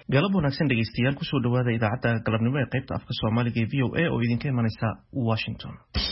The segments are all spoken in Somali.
galab wanaagsan dhegeystayaal kusoo dhawaada idaacadda galabnimo ee qaybta afka Soomaaliga ee VOA oo idinka imanaysa Washington.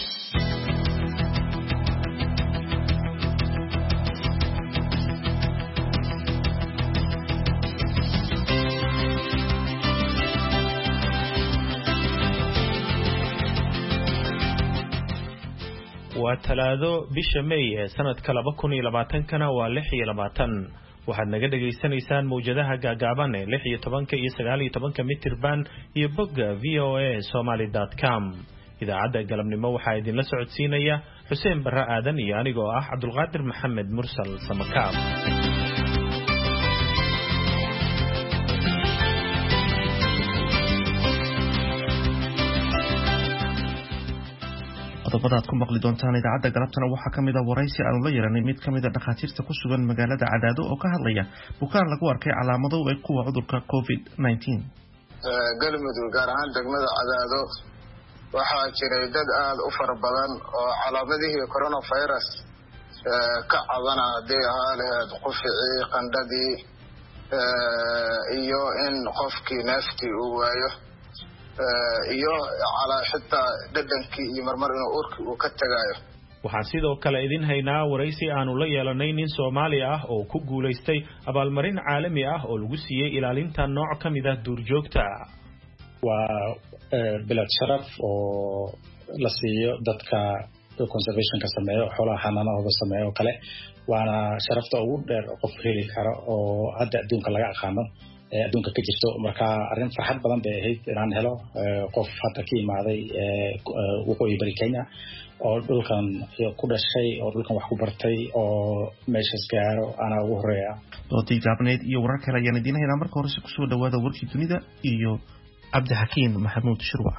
waa talaado bisha May ee sanadka 2020kana waa 26 waxaad naga dhageysanaysaan mowjadaha gaagaaban ee 16 iyo 19 mitir band iyo bogga voasomali.com. idaacadda galabnimo waxaa idinla socodsiinaya Xuseen Barre Aadan iyo anigoo ah Cabdulqaadir Maxamed Mursal Samakaab. qodobadaad ku maqli doontaan idaacadda galabtana waxaa kamid ah waraysi aanu la yeelanay mid kamid ah dhakhaatiirta ku sugan magaalada Cadaado oo ka hadlaya bukaan lagu arkay calaamado u eg kuwa cudurka COVID-19. galmudug gaar ahaan degmada Cadaado waxaa jiray dad aad u fara badan oo calaamadihii coronavirus ka cabanaya hadii ahaa lahayd qufcii qandhadii iyo in qofkii neeftii uu waayo iyo ala xitaa dhadhankii iyo marmar inuu urkii uu ka tagayo. waxaan sidoo kale idin haynaa waraysi aanu la yeelanay nin Soomaali ah oo ku guuleystay abaalmarin caalami ah oo lagu siiyay ilaalinta nooc kamid ah duurjoogta. waa bilad sharaf oo la siiyo dadka conservation ka sameeyo xoolaha xanaanadooda sameeyo kale waana sharafta ugu dheer qof heli karo oo hadda adduunka laga aqaano adduunka ka jirto marka arrin farxad badan bay ahayd inaan helo qof hadda ka imaaday waqooyi bari Kenya oo dhulkan ku dhashay oo dhulkan wax ku bartay oo meeshaas gaaro ana ugu horeeya. doodii gaabneed iyo warar kale ayaan idin haynaa marka hore ku soo dhawaada warkii dunida iyo Cabdixakiin Maxamuud Shirwac.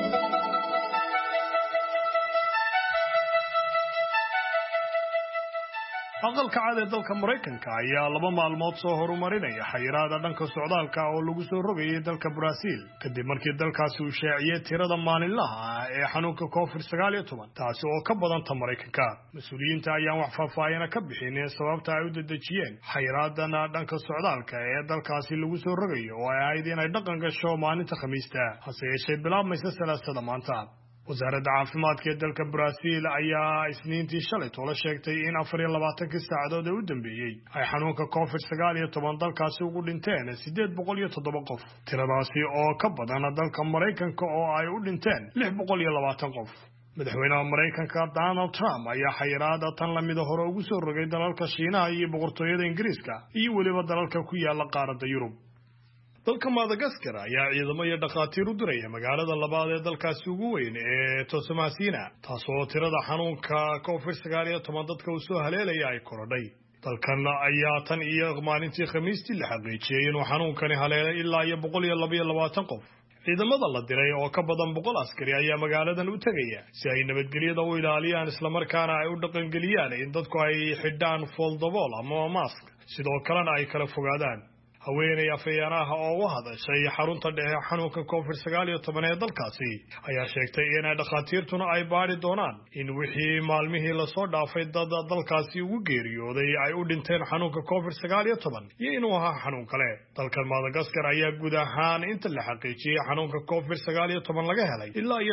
aqalka cad ee dalka Mareykanka ayaa 2 maalmood soo horumarinaya xayiraada dhanka socdaalka oo lagu soo rogayay dalka Brazil kadib markii dalkaasi uu shaaciyay tirada maalinlaha ah ee xanuunka COVID-19 taasi oo ka badan ta Mareykanka. mas'uuliyiinta ayaan wax faahfaahin ka bixin sababta ay u dedejiyeen xayiraadana dhanka socdaalka ee dalkaasi lagu soo rogayo oo ay ahayd inay dhaqan gasho maalinta Khamiista hase yeeshee bilaabmaysa Salaasada maanta. wasaaradda caafimaadka ee dalka Brazil ayaa isniintii shalay tolo sheegtay in 24 saacadood u dambeeyay ay xanuunka COVID-19 dalkaasi ugu dhinteen 807 qof. tiradaasi oo ka badan dalka Mareykanka oo ay u dhinteen 620 qof. madaxweynaha Mareykanka Donald Trump ayaa xayiraada tan la mid ah hore ugu soo rogay dalalka Shiinaha iyo boqortooyada Ingiriiska iyo waliba dalalka ku yaala qaaradda Yurub. dalka Madagascar ayaa ciidamo iyo dhakhaatiir u diray magaalada labaad ee dalkaasi ugu weyn ee Tosamasiina taasoo tirada xanuunka COVID-19 dadka uu soo haleelaya ay korodhay. dalkan ayaa tan iyo maalintii Khamiistii la xaqiijiyay inuu xanuunkani haleelay ilaa 122 qof. ciidamada la diray oo ka badan 100 askari ayaa magaaladan u tagaya si ay nabadgelyada u ilaaliyaan isla markaana ay u dhaqangeliyaan in dadku ay xidhaan foldable ama mask sidoo kalena ay kala fogaadaan. haweeney afayanaha oo u hadashay xarunta dhexe xanuunka COVID-19 ee dalkaasi ayaa sheegtay in dhakhaatiirtuna ay baari doonaan in wixii maalmihii la soo dhaafay dad dalkaasi ugu geeriyooday ay u dhinteen xanuunka COVID-19 iyo inuu ahaa xanuun kale. dalka Madagascar ayaa guud ahaan inta la xaqiijiyay xanuunka COVID-19 laga helay ilaa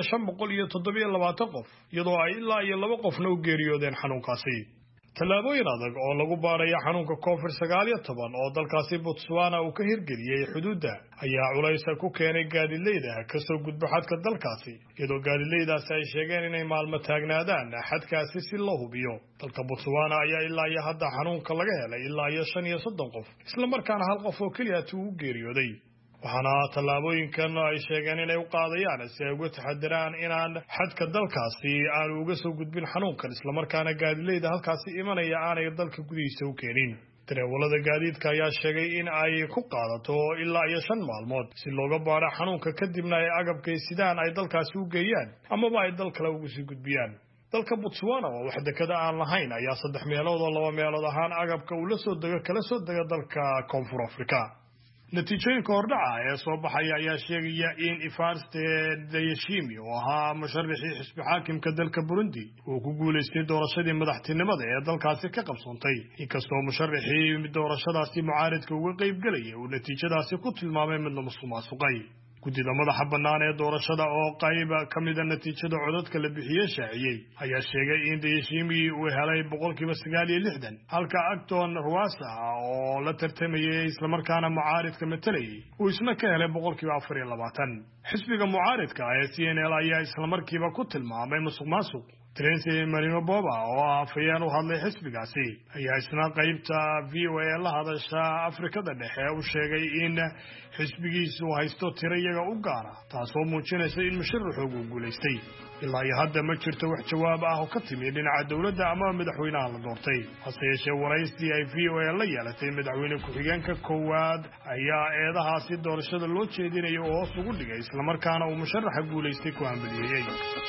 527 qof iyadoo ay ilaa 2 qofna u geeriyoodeen xanuunkaasi. tallaabooyin adag oo lagu baarayo xanuunka COVID-19 oo dalkaasi Botswana uu ka hirgeliyay xuduudda ayaa culays ku keenay gaadiidleyda ka soo gudba xadka dalkaasi iyadoo gaadiidleydaasi ay sheegeen inay maalmo taagnaadaan xadkaasi si loo hubiyo. dalka Botswana ayaa ilaa hadda xanuunka laga helay ilaa 35 qof isla markaana 1 qof oo kaliya uu geeriyooday. waxaana tallaabooyinkan ay sheegeen inay u qaadayaan si ay uga taxadiraan inaan xadka dalkaasi aan uga soo gudbin xanuunkan isla markaana gaadiidleyda halkaasi imanaya aanay dalka gudihiisa u keenin. darawalada gaadiidka ayaa sheegay in ay ku qaadato ilaa 5 maalmood si looga baaro xanuunka kadibna ay agabka sidaan ay dalkaasi u geeyaan amaba ay dal kale uga sii gudbiyaan. dalka Botswana oo wax dekada aan lahayn ayaa 3 meelood oo 2 meelood ahaan agabka uu la soo dego kala soo dega dalka Koonfur Afrika. natiijooyinka hordhaca ee soo baxaya ayaa sheegaya in Evariste Ndayishimiye oo ahaa musharaxii xisbi xaakimka dalka Burundi uu ku guuleystay doorashadii madaxtinimada ee dalkaasi ka qabsoontay inkastoo musharaxii doorashadaasi mucaaradka uga qayb galay uu natiijadaasi ku tilmaamay mid la musuqmaasuqay guddiga madaxa bannaan ee doorashada oo qayb ka mid ah natiijada codadka la bixiyay shaaciyay ayaa sheegay in Ndayishimiye uu helay 960 halka Acton Rwasa oo la tartamayay isla markaana mucaaradka matalayay uu isna ka helay 420 xisbiga mucaaradka ee CNL ayaa isla markiiba ku tilmaamay musuqmaasuq Terence Marino Boba oo afayeen u hadlay xisbigaasi ayaa isna qaybta VOA la hadasha Afrikada Dhexe u sheegay in xisbigiisu haysto tiro iyaga u gaara taasoo muujinaysa in musharaxu uu guuleystay ilaa iyo hadda ma jirto wax jawaab ah oo ka timid dhinaca dawladda ama madaxweynaha la doortay hase yeeshee waraysi ay VOA la yeelatay madaxweyne ku-xigeenka koowaad ayaa eedahaasi doorashada loo jeedinayo oo hoos ugu dhigay isla markaana uu musharaxa guuleystay ku hambalyeeyay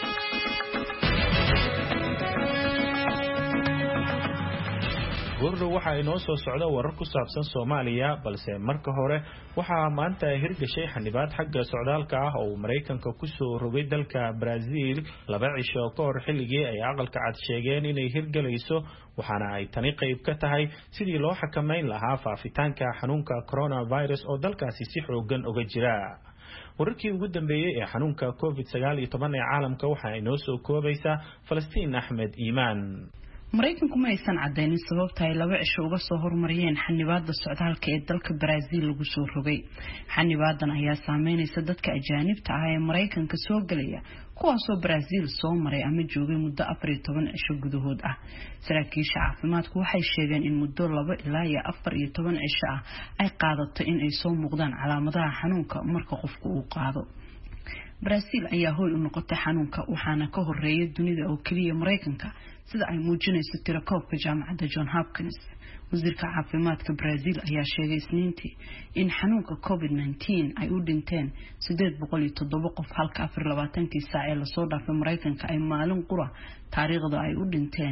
gurdo waxa ay noo soo socda warar ku saabsan Soomaaliya balse marka hore waxa maanta hirgashay xanibaad xagga socdaalka ah oo Mareykanka ku soo rogay dalka Brazil 2 cisho ka hor xilligii ay aqalka cad sheegeen inay hirgalayso waxaana ay tani qayb ka tahay sidii loo xakameyn lahaa faafitaanka xanuunka coronavirus oo dalkaasi si xoogan uga jira wararkii ugu dambeeyay ee xanuunka COVID-19 ee caalamka waxa ay noo soo koobaysaa Falastiin Axmed Iimaan Mareykanku ma aysan cadeynin sababta ay 2 cisho uga soo hormariyeen xanibaadda socdaalka ee dalka Brazil lagu soo rogay. Xanibaadan ayaa saameynaysa dadka ajaanibta ah ee Mareykanka soo galaya kuwaas oo Brazil soo maray ama joogay muddo 14 cisho gudahood ah. Saraakiisha caafimaadku waxay sheegeen in muddo 2 ilaa 14 cisho ah ay qaadato in ay soo muuqdaan calaamadaha xanuunka marka qofku uu qaado. Brazil ayaa hooy u noqotay xanuunka waxaana ka horeeyay dunida oo kaliya Mareykanka sida ay muujinayso tirakoobka jaamacadda John Hopkins. wasiirka caafimaadka Brazil ayaa sheegay Isniintii in xanuunka COVID-19 ay u dhinteen 807 qof halka 24 saac ee la soo dhaafay Mareykanka ay maalin qura taariikhda ay u dhinteen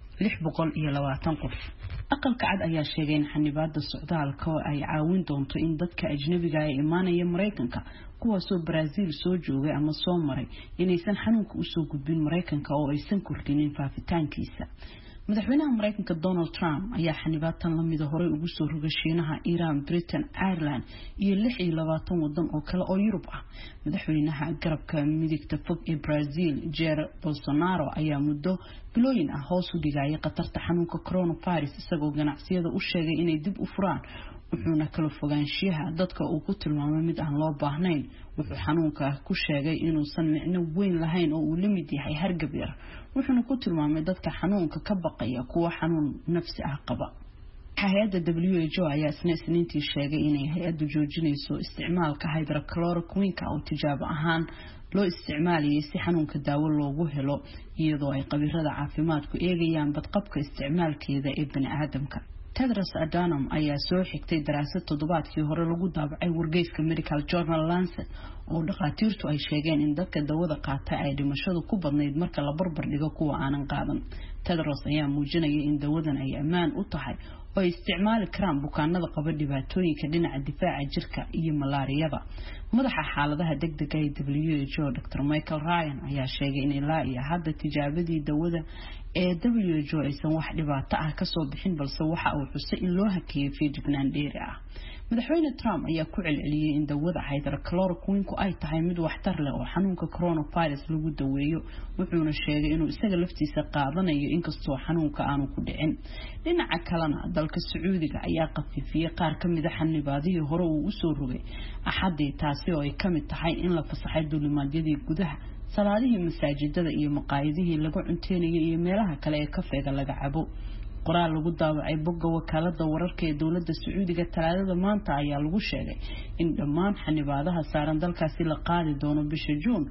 620 qof. aqalka cad ayaa sheegay in xanibaadda socdaalka ay caawin doonto in dadka ajnabiga ay imaanaya Mareykanka kuwaasoo Brazil soo joogay ama soo maray inaysan xanuunka u soo gudbin Mareykanka oo aysan kordhinin faafitaankiisa. madaxweynaha Mareykanka Donald Trump ayaa xanibaadtan la mid ah hore ugu soo rogay Shiinaha, Iran, Britain, Ireland iyo 26 wadan oo kale oo Yurub ah. madaxweynaha garabka midigta fog ee Brazil Jair Bolsonaro ayaa muddo bilooyin ah hoos u dhigay qatarta xanuunka coronavirus isagoo ganacsiyada u sheegay inay dib u furaan wuxuuna kala fogaanshiyaha dadka uu ku tilmaamay mid aan loo baahnayn. wuxuu xanuunka ku sheegay inuusan micno weyn lahayn oo uu la mid yahay hargab yar wuxuuna ku tilmaamay dadka xanuunka ka baqaya kuwa xanuun nafsi ah qaba. hay'adda WHO ayaa Isniintii sheegay inay hay'addu joojinayso isticmaalka hydrochloroquine oo tijaabo ahaan loo isticmaaliyay si xanuunka daawo loogu helo iyadoo ay qabiirada caafimaadku eegayaan badqabka isticmaalkeeda ee bani'aadamka. Tedros Adhanom ayaa soo xigtay daraasad toddobaadkii hore lagu daabacay wargeyska Medical Journal Lancet oo dhaqaatiirtu ay sheegeen in dadka dawada qaata ay dhimashadu ku badnayd marka la barbar dhigo kuwa aanan qaadan. Tedros ayaa muujinayay in dawadan ay ammaan u tahay oo isticmaali karaan bukaanada qaba dhibaatooyinka dhinaca difaaca jirka iyo malaariyada. madaxa xaaladaha degdega ee WHO Dr. Michael Ryan ayaa sheegay in ilaa iyo hadda tijaabadii dawada ee WHO aysan wax dhibaato ah ka soo bixin balse waxa uu xusay in loo hakeeyay feejignaan dheeri ah. madaxweyne Trump ayaa ku celceliyay in dawada hydrochloroquine ay tahay mid waxtar leh oo xanuunka coronavirus lagu daweeyo wuxuuna sheegay inuu isaga laftiisa qaadanayo inkastoo xanuunka aanu ku dhicin. dhinaca kalena dalka Sacuudiga ayaa qafifiyay qaar ka mid ah xanibaadihii hore uu u soo rogay Axadii taasi oo ay kamid tahay in la fasaxay duulimaadyadii gudaha salaadihii masaajidada iyo maqaayadihii lagu cunteynayay iyo meelaha kale ee kafeega laga cabo. qoraal lagu daabacay bogga wakaalada wararka ee dawladda Sacuudiga Talaadada maanta ayaa lagu sheegay in dhammaan xanibaadaha saaran dalkaasi la qaadi doono bisha Juun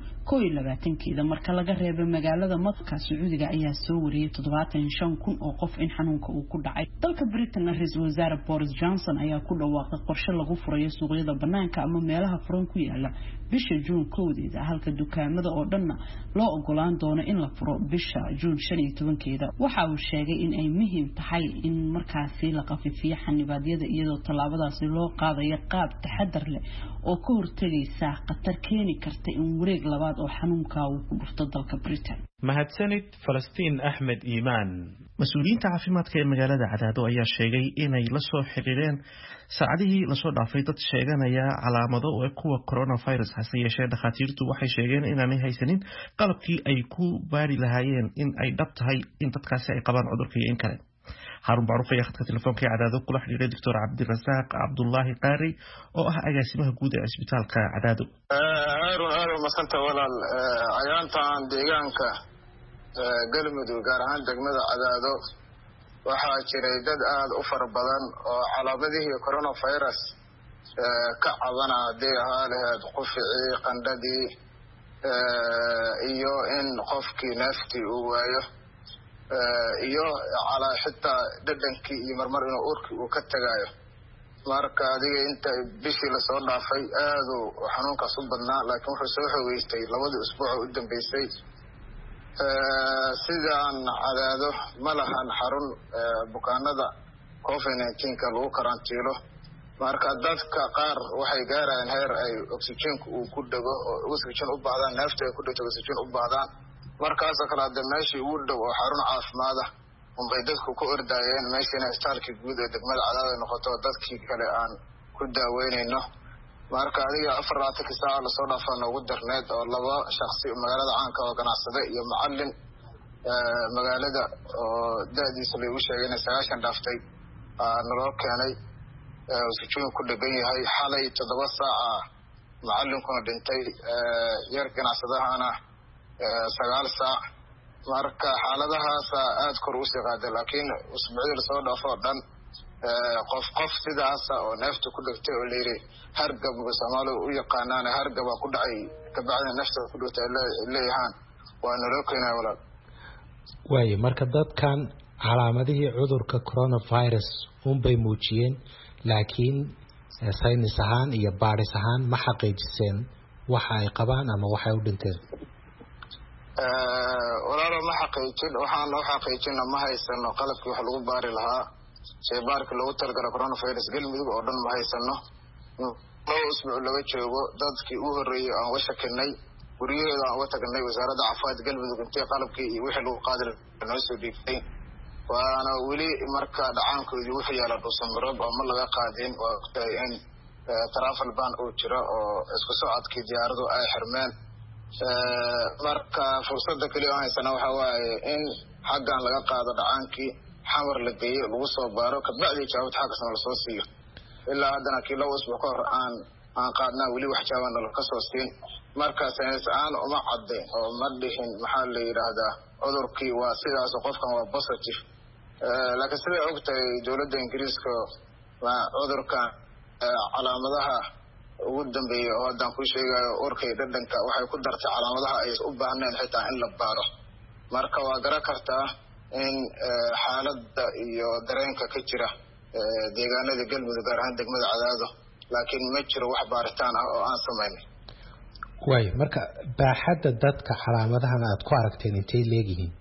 22 marka laga reebo magaalada Makka. Sacuudiga ayaa soo wariyay 75,000 oo qof in xanuunka uu ku dhacay. dalka Britain ra'iisul wasaare Boris Johnson ayaa ku dhawaaqay qorshe lagu furayo suuqyada banaanka ama meelaha furan ku yaala bisha Juun 1 halka dukaamada oo dhanna loo ogolaan doono in la furo bisha Juun 15. waxa uu sheegay in ay muhiim tahay in markaasi la qafifiyo xanibaadyada iyadoo tallaabadaasi loo qaadayo qaab taxadar leh oo ka hortagaysa khatar keeni karta in wareeg labaad oo xanuunka uu ku dhufto dalka Britain. mahadsanid Falastiin Axmed Iimaan. mas-uuliyiinta caafimaadka ee magaalada Cadaado ayaa sheegay inay la soo xiriireen saacadihii lasoo dhaafay dad sheeganaya calaamado oo kuwa coronavirus hase yeeshee dhakhaatiirtu waxay sheegeen inaanay haysanin qalabkii ay ku baari lahaayeen in ay dhab tahay in dadkaasi ay qabaan cudurka iyo in kale. Harun Macruuf ayaa khadka telefoonka ee Cadaado kula xiriiray Dr. Cabdirasaaq Cabdullaahi Qaari oo ah agaasimaha guud ee isbitaalka Cadaado. Harun masanta walaal ayaantan deegaanka galmudug gaar ahaan degmada Cadaado waxaa jiray dad aad u fara badan oo calaamadihii coronavirus ka cabana hadii ahaaleed quficii qandhadii iyo in qofkii neeftii uu waayo iyo calaa xitaa dhadhankii iyo marmar inuu urkii uu ka tagaayo. marka adiga inta bishii lasoo dhaafay aad uu xanuunkaas u badnaa laakiin wuxuu soo xogeystay labadii usbuuc u dambeysay. sidaan Cadaado ma lahan xarun bukaanada COVID-19 lagu karantiilo marka dadka qaar waxay gaarayaan heer ay oxygen uu ku dhago oo oxygen u baahdaan neefta ay ku dhigto oxygen u baahdaan markaas kala hadda meeshii uu dhow oo xarun caafimaad ah bay dadku ku ordayeen meeshina isbitaalka guud ee degmada Cadaado noqoto dadkii kale aan ku daaweynayno. marka adiga 4 saac la soo dhaafay ugu darneed oo laba shakhsi magaalada caanka oo ganacsade iyo macallin magaalada oo daadiisa lagu sheegay 9 dhaaftay naloo keenay oxygen ku dhagan yahay xalay 7 saac macallinkuna dhintay yar ganacsadahana 9 saac. marka xaaladahaas aad kor u sii qaaday laakiin usbuucii la soo dhaafo dhan qof sidaas oo neefta ku dhigtay oo leeyahay hargab Soomaalidu u yaqaanaan hargab ku dhacay ka bacda neefta ku dhigtay leeyahan waa naloo keenay walaal. way marka dadkan calaamadihii cudurka coronavirus bay muujiyeen laakiin saynis ahaan iyo baaris ahaan ma xaqiijiseen waxa ay qabaan ama waxa u dhinteen. walaalo ma xaqiijin waxaan loo xaqiijin ma haysano qalabkii wax lagu baari lahaa shaybaarka lagu talgalay coronavirus galmudug oo dhan ma haysano. loo usbuuc laga joogo dadkii u horeeyay aan uga shakinay guriyada aan uga tagnay wasaaradda caafimaadka galmudug intii qalabkii iyo wixii lagu qaadi noo soo dhiibtay waana weli marka dhacaankoodii wixii yaala dhuusamarab oo ma laga qaadin waa in travel ban uu jiro oo isku socodkii diyaaradu ay xirmeen. marka fursada kaliya aan haysana waxa waaye in xaggan laga qaado dhacaankii xamar la geeyo lagu soo baaro ka bacdi jawaab xaqsan la soo siiyo ilaa haddana kii laba usbuuc ka hor aan qaadnaa weli wax jawaab nala ka soo siin. marka saynis aan uma cadde oo ma dhihin maxaa la yiraahdaa cudurkii waa sidaas qofkan waa positive laakiin sida ogtahay dowladda Ingiriiska waa cudurkan calaamadaha ugu dambeeyay oo haddaan ku sheegayo urkay dhadhanka waxay ku dartay calaamadaha ay u baahneen xitaa in la baaro. marka waa garan kartaa in xaaladda iyo dareenka ka jira deegaanada galmudug gaar ahaan degmada Cadaado laakiin ma jiro wax baaritaan ah oo aan sameynay. way marka baaxadda dadka calaamadahan aad ku aragteen intee leeyihiin.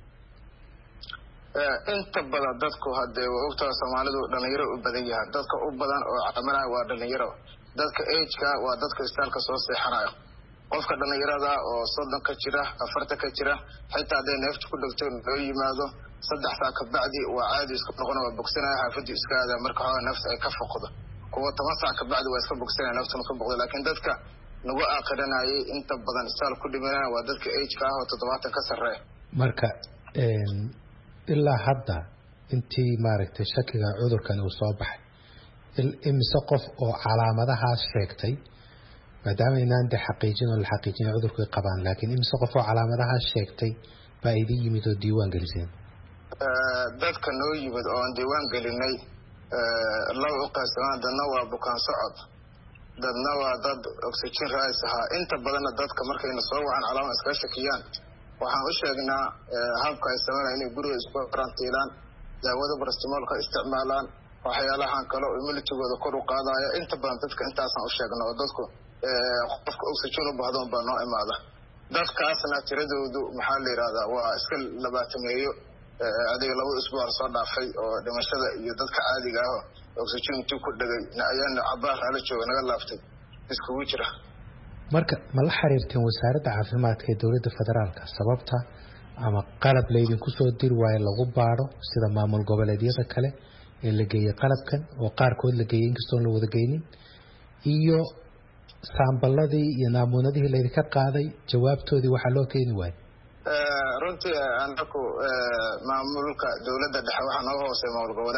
inta badan dadku hadee ogtaa Soomaalidu dhalinyaro u badan yahay dadka u badan oo calaamadaha waa dhalinyaro dadka age-ka waa dadka isbitaalka soo seexanayo qofka dhalinyarada oo 30 ka jira 40 ka jira xitaa hadday neefta ku dhigto loo yimaado 3 saac ka bacdi waa caadi isku noqon waa bogsanaya xaafadii iska aada marka hore neefta ay ka foqdo kuwa 10 saac ka bacdi waa iska bogsanaya neefta ka boqdo laakiin dadka nagu aqrinayay inta badan isbitaal ku dhimanaya waa dadka age-ka ah oo 70 ka sareeya. marka ilaa hadda intii maaragtay shakiga cudurkan uu soo baxay imise qof oo calaamadahaas sheegtay maadaama inaan xaqiijin oo la xaqiijin cudurku ay qabaan laakiin imise qof oo calaamadahaas sheegtay baa idin yimid oo diiwaan geliseen. dadka noo yimid oo aan diiwaan gelinay laba qaybsan dadna waa bukaan socod dadna waa dad oxygen raas ah inta badan dadka markayna soo wacan calaamad iska shakiyaan waxaan u sheegnaa habka ay sameeyaan inay guriga isku karantiilaan daawada paracetamolka isticmaalaan waxyaalahan kale oo immunity-gooda kor u qaadaya inta badan dadka intaasaan u sheegnaa oo dadku qofka oxygen u baahdo baa noo imaada dadkaasna tiradoodu maxaa la yiraahdaa waa iska 20 adiga 2 usbuuc soo dhaafay oo dhimashada iyo dadka caadiga ah oxygen ku dhagay ayaan cabaar ala jooga naga laaftay iskugu jira marka ma la xiriirteen wasaaradda caafimaadka ee dawladda federaalka sababta ama qalab leedin ku soo dir waay lagu baaro sida maamul goboleedyada kale ee la geeyay qalabkan oo qaarkood la geeyay inkastoo la wada geeynin iyo saambaladii iyo naamuunadii leedin ka qaaday jawaabtoodii waxa loo keeni waayay runtii anaku maamulka dawladda dhexe waxa noo hoosay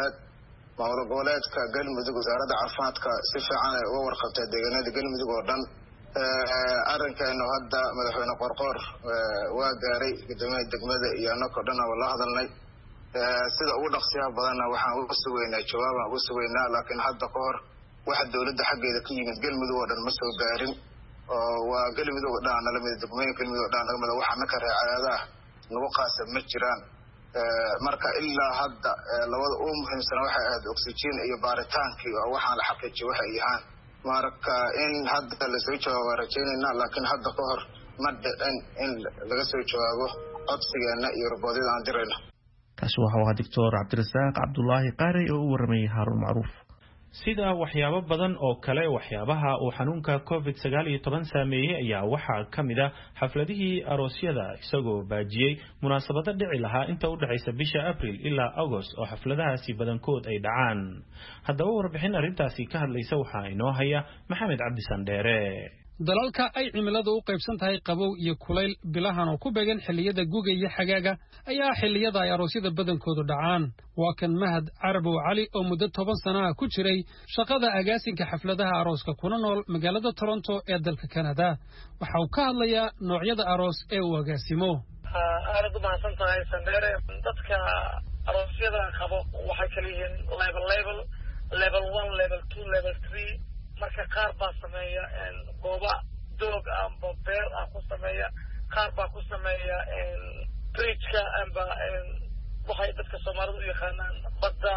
maamul goboleedka galmudug wasaaradda caafimaadka si fiican ay uga warqabtay deegaanada galmudug oo dhan arrinkeenu hadda madaxweyne qorqor waa gaaray guddoomiyaha degmada iyo annagoo dhan oo la hadalnay sida ugu dhaqsiyaha badanna waxaan uga sugaynaa jawaabaan uga sugaynaa laakiin hadda ka hor waxa dawladda xaggeeda ka yimid galmudug oo dhan ma soo gaarin oo waa galmudug oo dhan nala mid degmooyinka galmudug oo dhan naga mid waxa ka reecayaada nagu qaasab ma jiraan marka ilaa hadda labada ugu muhiimsan waxay ahayd oxygen iyo baaritaankii oo waxaan la xaqiijiyay waxa ay yahaan marka in hadda la soo jawaabo rajaynayna laakiin hadda ka hor ma dhicin in laga soo jawaabo codsigeena iyo roboodyada aan dirayno kaasi waxa uu Dr. Cabdirasaaq Cabdullaahi Qaari oo u warramay Haarun Macruuf sida waxyaabo badan oo kale waxyaabaha uu xanuunka COVID-19 saameeyay ayaa waxaa kamid ah xafladihii aroosyada isagoo baajiyay munaasabado dhici lahaa inta u dhaxaysa bisha April ilaa August oo xafladahaasi badankood ay dhacaan haddaba warbixin arrintaasi ka hadlaysa waxaa inoo haya Maxamed Cabdi Sandheere dalalka ay cimiladu u qaybsan tahay qabow iyo kulayl bilahan oo ku beegan xilliyada guga iyo xagaaga ayaa xilliyada ay aroosyada badankoodu dhacaan waa kan Mahad Carabow Cali oo muddo 10 sano ah ku jiray shaqada agaasinka xafladaha arooska kuna nool magaalada Toronto ee dalka Canada waxa uu ka hadlayaa noocyada aroos ee uu agaasimo aad u mahadsan tahay Sandheere dadka aroosyada qabo waxay kala yihiin level 1 level 2 level 3 marka qaar baa sameeya gooba doog amba beer ah ku sameeya qaar baa ku sameeya bridge-ka amba waxay dadka Soomaalidu u yaqaanaan badda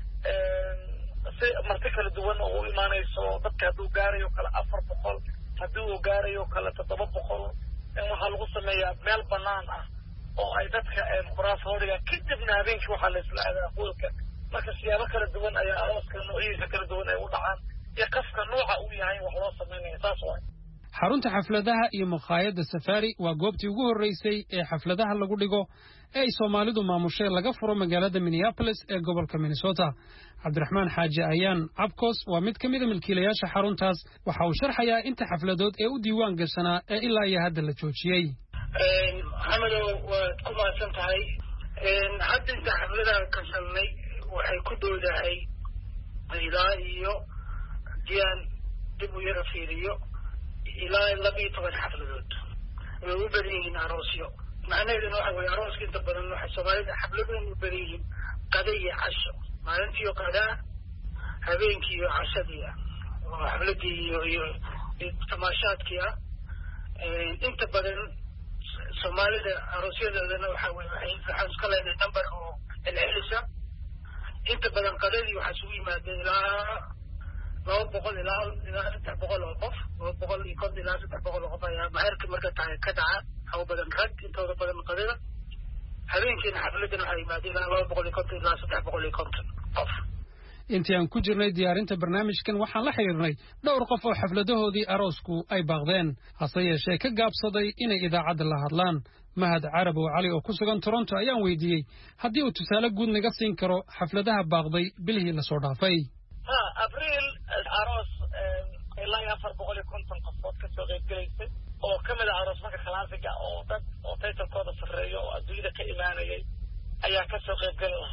si marti kala duwan oo u imaanayso dadka hadduu gaarayo kala 400 haddii uu gaarayo kala 700 waxaa lagu sameeyaa meel bannaan ah oo ay dadka kuraas horiga kadibna habeenkii waxaa la isla aadaa hoolka marka siyaabo kala duwan ayaa arooska noocyadiisa kala duwan ay u dhacaan يقفك نوع وياهين وخلاص منه تاسوي xarunta xafladaha iyo maqaayadda Safari waa goobtii ugu horeysay ee xafladaha lagu dhigo ee Soomaalidu maamushay laga furo magaalada Minneapolis ee gobolka Minnesota Cabdiraxmaan Xaaji Ayaan Abkos waa mid kamid ah milkiilayaasha xaruntaas waxa uu sharxayaa inta xafladood ee u diiwaan gashanaa ee ilaa iyo hadda la joojiyay Xamado waa ku maasan tahay hadda inta xafladaha ka sameeyay waxay ku doodahay ilaa iyo diyan dib u yara fiiriyo ilaa 12 xafladood way u badan yihiin aroosyo macnaheedu waxa weeye arooska inta badan waxa Soomaalida xafladood u badan yihiin qada iyo casho maalintii qada habeenkii iyo cashadii xafladii iyo tamaashaadkii inta badan Soomaalida aroosyadooda waxa weeye waxay iska leedahay number oo celcelisa inta badan qadadii waxa isugu yimaadeen ilaa 200 ilaa 300 qof 200 ilaa 300 qof ayaa maharka marka tahay ka dhaca haw badan rag intooda badan qadada habeenkiina xafladana waxay yimaadeen ilaa 250 ilaa 350 qof intii aan ku jirnay diyaarinta barnaamijkan waxaan la xiriirnay dhowr qof oo xafladahoodii aroosku ay baaqdeen hase yeeshee ka gaabsaday inay idaacadda la hadlaan Mahad Carabow Cali oo ku sugan Toronto ayaan weydiiyey haddii uu tusaale guud naga siin karo xafladaha baaqday bilihii la soo dhaafay April aroos ilaa 450 qofood ka soo qayb galayay oo kamid ah aroos marka khalaasiga oo dad oo taytalkooda sareeyo oo adduunyada ka imaanayay ayaa ka soo qayb galay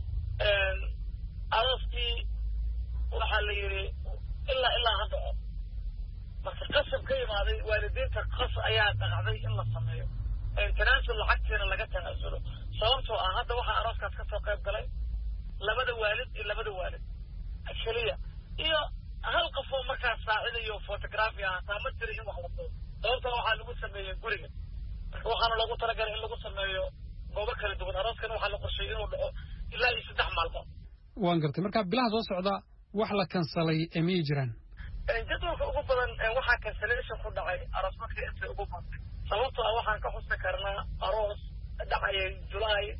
arooskii waxaa la yiri ilaa hadda marka qasab ka imaaday waalidiinta qas ayaa dhaqday in la sameeyo tanaasul lacagteena laga tanaasulo sababtoo ah hadda waxa arooskaas ka soo qayb galay labada waalid kaliya iyo hal qof oo markaas saacidayo photography ah taama jiray in wax la soo sababtoo waxaa lagu sameeyay guriga waxaana lagu talagalay in lagu sameeyo goobo kala duwan arooskana waxaa la qorsheeyay inuu dhaco ilaa 3 maalmood waan gartay marka bilaha soo socda wax la kansalay ee jiraan jadwalka ugu badan waxaa cancellation ku dhacay aroos markii inta ugu badan sababtoo ah waxaan ka xusi karnaa aroos dhacay July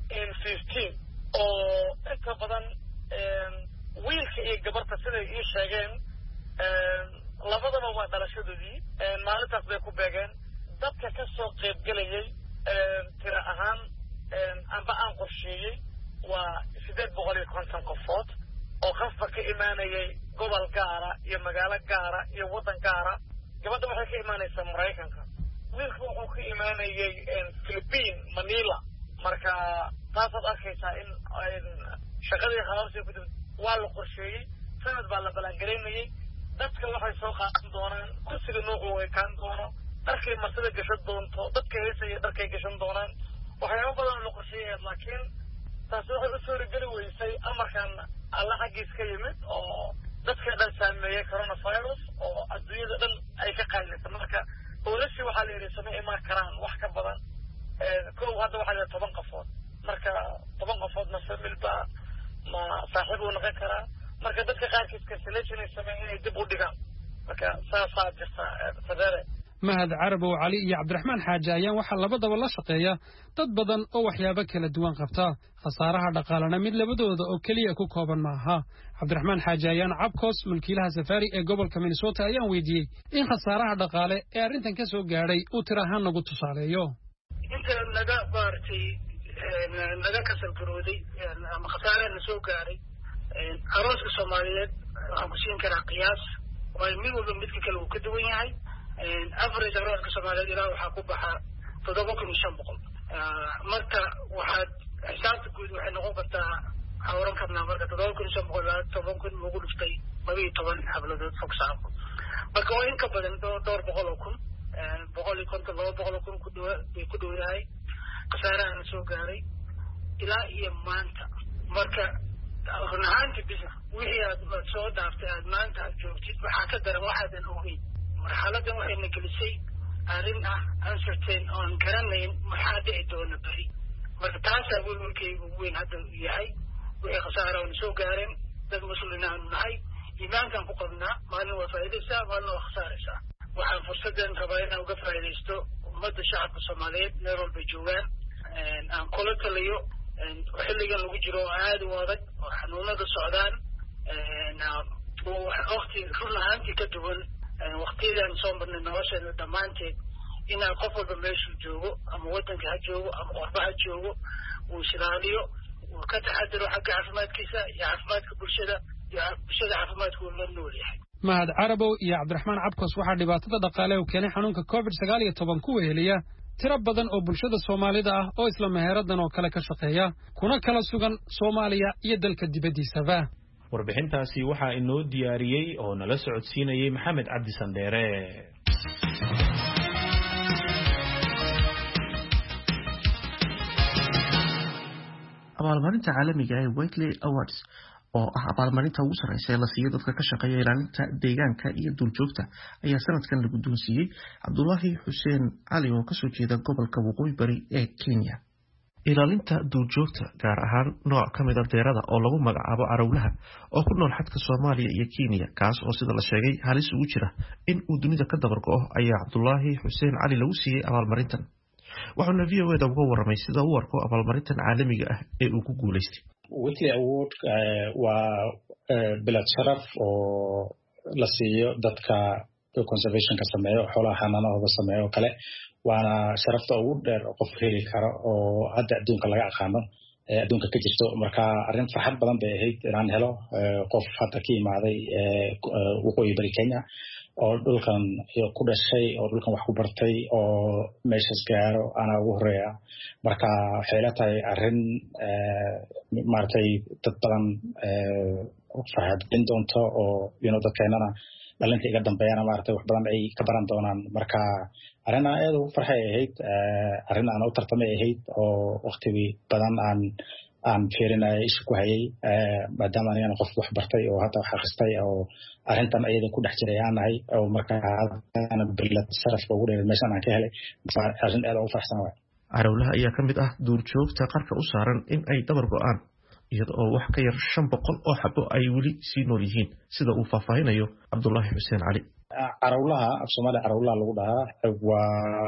15 oo inta badan wiilka iyo gabarta siday ii sheegeen labadaba waa dhalashadoodii maalintaas bay ku beegeen dadka ka soo qaybgelayay tira ahaan amba aan qorsheeyey waa 850 qofood oo qasba ka imaanayay gobol gaara iyo magaalo gaara iyo waddan gaara gabadha waxay ka imaanaysaa Mareykanka wiilku wuxuu ka imaanayay Philippines Manila marka taasaad arkaysaa in shaqadii khalaasay ku dib waa la qorsheeyey sanad baa la balangareynayay dadka waxay soo qaadan doonaan kursiga noocu way kaan doono dharkay marsada gashan doonto dadka heesaya dharkay gashan doonaan waxyaabo badan la qorsheeyay laakiin taas waxay u soo rogeli weysay amarkan alla xaggiis ka yimid oo dadka dhan saameeyay coronavirus oo adduunyada dhan ay ka qayleysa marka booliski waxaa la yidhi samee imaan karaan wax ka badan kow hadda waxaa la 10 qofood marka 10 qofood ma familba ma saaxiib uu noqon karaa marka dadka qaarkiis cancellation ay sameeyeen inay dib u dhigaan marka saasaa jirta fadare mahad carabow cali iyo cabdiraxmaan xaaji ayaan waxaa labadaba la shaqeeya dad badan oo waxyaabo kala duwan qabta khasaaraha dhaqaalena mid labadooda oo keliya ku kooban maaha cabdiraxmaan xaaji ayaan cabkos mulkiilaha safari ee gobolka Minnesota ayaan weydiiyey in khasaaraha dhaqaale ee arrintan ka soo gaadhay uu tir ahaan nagu tusaaleeyo inta naga baartay naga kasal garooday ama khasaaraha soo gaadhay arooska Soomaaliyeed waxaan ku siin karaa qiyaas oo mid walba midka kale uu ka duwan yahay average arooska Soomaaliyeed ilaa waxaa ku baxa 7,500 marka waxaad xisaabta guud waxay noqon kartaa xawaran karnaa marka 7,500 lagu dhuftay 12 habladood fog saacad marka waa in ka badan 200,000 200,000 ku dhowahay khasaaraha soo gaaray ilaa iyo maanta marka run ahaantii bisa wixii aad soo dhaaftay aad maanta aad joogtid waxaa ka daran waxaadan ogeyn marxaladan waxayna gelisay arrin uncertain oon garanayn maxaa dhici doona beri marka taasaa welwelkaygu weyn hadda yahay wixii khasaara oona soo gaareen dad muslimiin aanu nahay iimaankaan ku qabnaa maalin waa faa'iidaysaa maalin waa khasaaraysaa waxaan fursadan rabaa inaan uga faa'iidaysto ummadda shacabka Soomaaliyeed meel walba joogaan aan kula taliyo xilligan lagu jiro aad u adag oo xanuunada socdaan waqti run ahaantii ka duwan waqtiyadan soo marnay nolosheena dhammaanteed inaan qof walba meeshuu joogo ama waddanka ha joogo ama qorba ha joogo uu israaliyo uu ka taxadiro xagga caafimaadkiisa iyo caafimaadka bulshada iyo bulshada caafimaadku la nool yahay mahad carabow iyo cabdiraxmaan cabkos waxaa dhibaatada dhaqaale uu keenay xanuunka COVID-19 ku weheliya tiro badan oo bulshada Soomaalida ah oo isla meheeradan oo kale ka shaqeeya kuna kala sugan Soomaaliya iyo dalka dibadiisaba warbixintaasi waxaa inoo diyaariyey oo nala socodsiinayay Maxamed Cabdi Sandheere abaalmarinta caalamiga ee Whitley Awards oo ah abaalmarinta ugu sareysa ee la siiyo dadka ka shaqeeya ilaalinta deegaanka iyo duurjoogta ayaa sanadkan la guddoonsiiyey Cabdullaahi Xuseen Cali oo ka soo jeeda gobolka Waqooyi Bari ee Kenya ilaalinta duurjoogta gaar ahaan nooc ka mid ah deerada oo lagu magacaabo carawlaha oo ku nool xadka Soomaaliya iyo Kenya kaas oo sida la sheegay halis ugu jira in uu dunida ka dabar go'o ayaa Cabdullaahi Xuseen Cali lagu siiyey abaalmarintan waxaana VOA uga warramay sida uu arko abaalmarintan caalamiga ah ee uu ku guuleystay Whitley Award waa bilad sharaf oo la siiyo dadka conservation ka sameeyo xoolaha xanaanadooda sameeyo kale waana sharafta ugu dheer qof heli karo oo hadda adduunka laga aqaano adduunka ka jirto marka arrin farxad badan bay ahayd inaan helo qof hadda ka imaaday Waqooyi Bari Kenya oo dhulkan ku dhashay oo dhulkan wax ku bartay oo meeshas gaaro ana ugu horeeya marka waxay la tahay arrin maartay dad badan farxad bin doonto oo dadkeenana dhalinta iga dambeeyana maartay wax badan ay ka baran doonaan marka arrin aad ugu farxay ahayd arrin aan u tartamay ahayd oo waqti badan aan fiirinay isku ku hayay maadaama aan qof wax bartay oo hadda wax akhristay oo arrintan ayada ku dhex jiray aan nahay oo marka aan bilad sharaf ugu dheer meeshan aan ka helay arrin aad ugu farxsan waay carawlaha ayaa ka mid ah duurjoogta qarka u saaran in ay dabar go'aan iyadoo wax ka yar 500 oo xabo ay weli sii nool yihiin sida uu faahfaahinayo Cabdullaahi Xuseen Cali carawlaha Soomaaliya carawlaha lagu dhahaa waa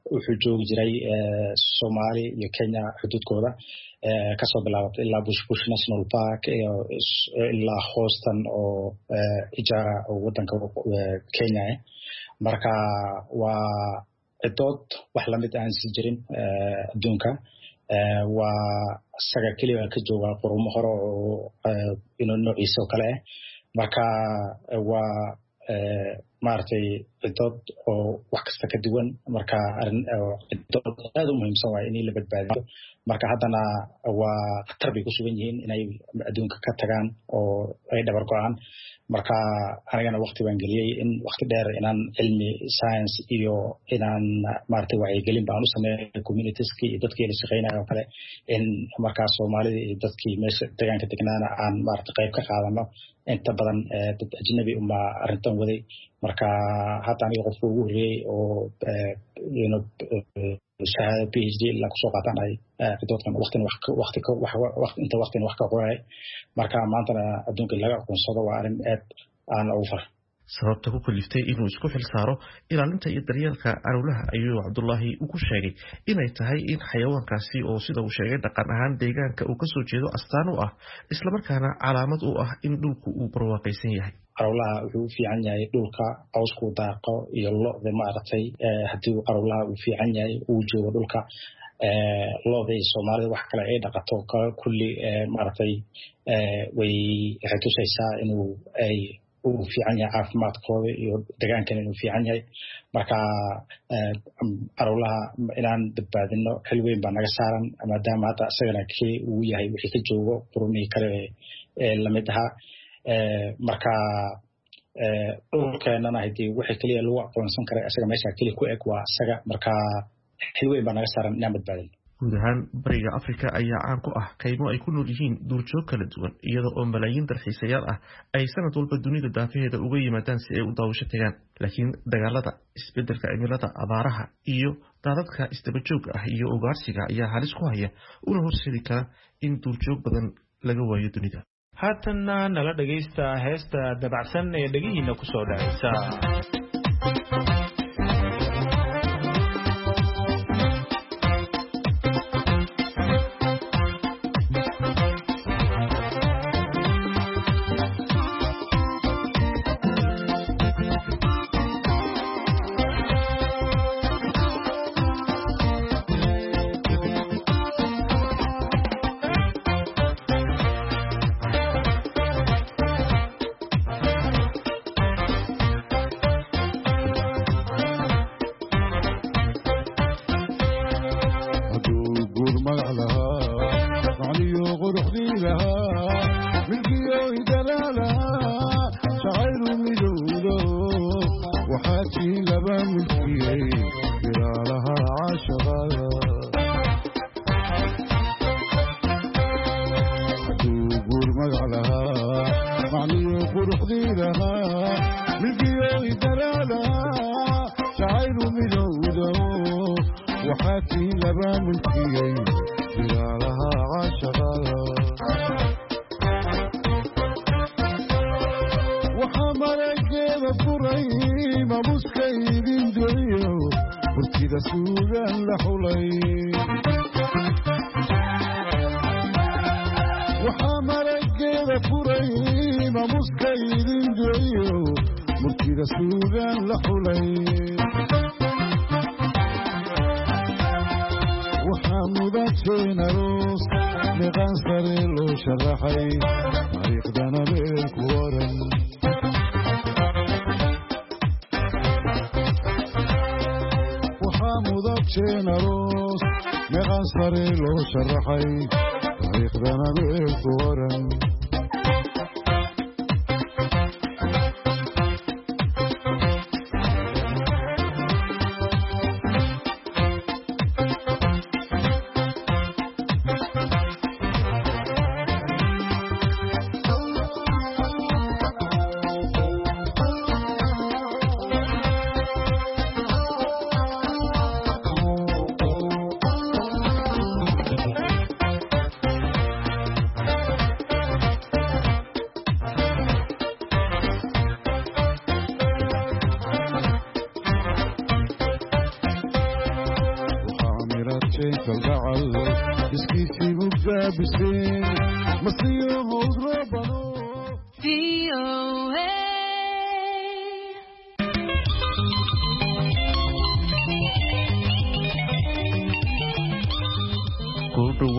wuxuu joogi jiray Soomaali iyo Kenya xuduudkooda kasoo bilaabatay ilaa Bush National Park ilaa Houston oo Ijara oo wadanka Kenya marka waa cidood wax la mid aan si jirin adduunka waa saga kaliya ka jooga qurumo hore oo inuu noociisa kale marka waa maartay cidood oo wax kasta ka duwan marka cidood aad u muhiimsan waa in la badbaadiyo marka haddana waa khatar bay ku sugan yihiin inay adduunka ka tagaan oo ay dhabar go'aan marka anigana waqti baan geliyay in waqti dheer inaan cilmi science iyo inaan maartay wacyigelin baan u sameeyay communitieski iyo dadkii la shaqeynaayo oo kale in marka Soomaalida iyo dadkii meesha deegaanka degnaana aan maartay qayb ka qaadano inta badan dad ajnabi uma arintan waday marka hadda aniga qofku ugu horeeyay oo shahaado PhD la ku soo qaadanay dadkan waqti wax ka qoray marka maantana adduunka laga aqoonsado waa arin aad aan ugu farax sababta ku kaliftay inuu isku xil saaro ilaalinta iyo daryeelka carruuraha ayuu Cabdullaahi ugu sheegay inay tahay in xayawaankaasi oo sida uu sheegay dhaqan ahaan deegaanka uu ka soo jeedo astaan u ah isla markaana calaamad u ah in dhulku uu barwaaqaysan yahay carruuraha wuxuu fiican yahay dhulka cawsku daaqo iyo lo'da maartay hadii carruuraha uu fiican yahay uu joogo dhulka lo'da Soomaalida wax kale ay dhaqato kulli maartay way xatusaysaa inuu ay uu fiican yahay caafimaadkooda iyo deegaankan inuu fiican yahay marka carruuraha inaan badbaadino xil weyn baa naga saaran maadaama hadda isagana kii uu yahay wixii ka joogo qurumihii kale la mid ahaa marka dhulkeenana hadii wixii kaliya lagu aqoonsan karay isaga meesha kaliya ku eg waa isaga marka xil weyn baa naga saaran inaan badbaadino guud ahaan bariga Afrika ayaa caan ku ah kaymo ay ku nool yihiin duurjoog kala duwan iyada oo malaayiin dalxiisayaal ah ay sanad walba dunida daafaheeda uga yimaadaan si ay u daawasho tagaan laakiin dagaalada isbedelka cimilada abaaraha iyo daadadka isdaba joog ah iyo ugaarsiga ayaa halis ku haya una horseedi kara in duurjoog badan laga waayo dunida haatanna nala dhagaysta heesta dabacsan ee dhagihiina ku soo dhacaysa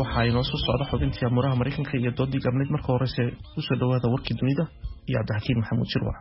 waxa inoo soo socda xubintii amuraha Mareykanka iyo doodii gabnayd marka horeyse u soo dhawaada warkii dunida iyo Cabdixakiin Maxamuud Shirwax.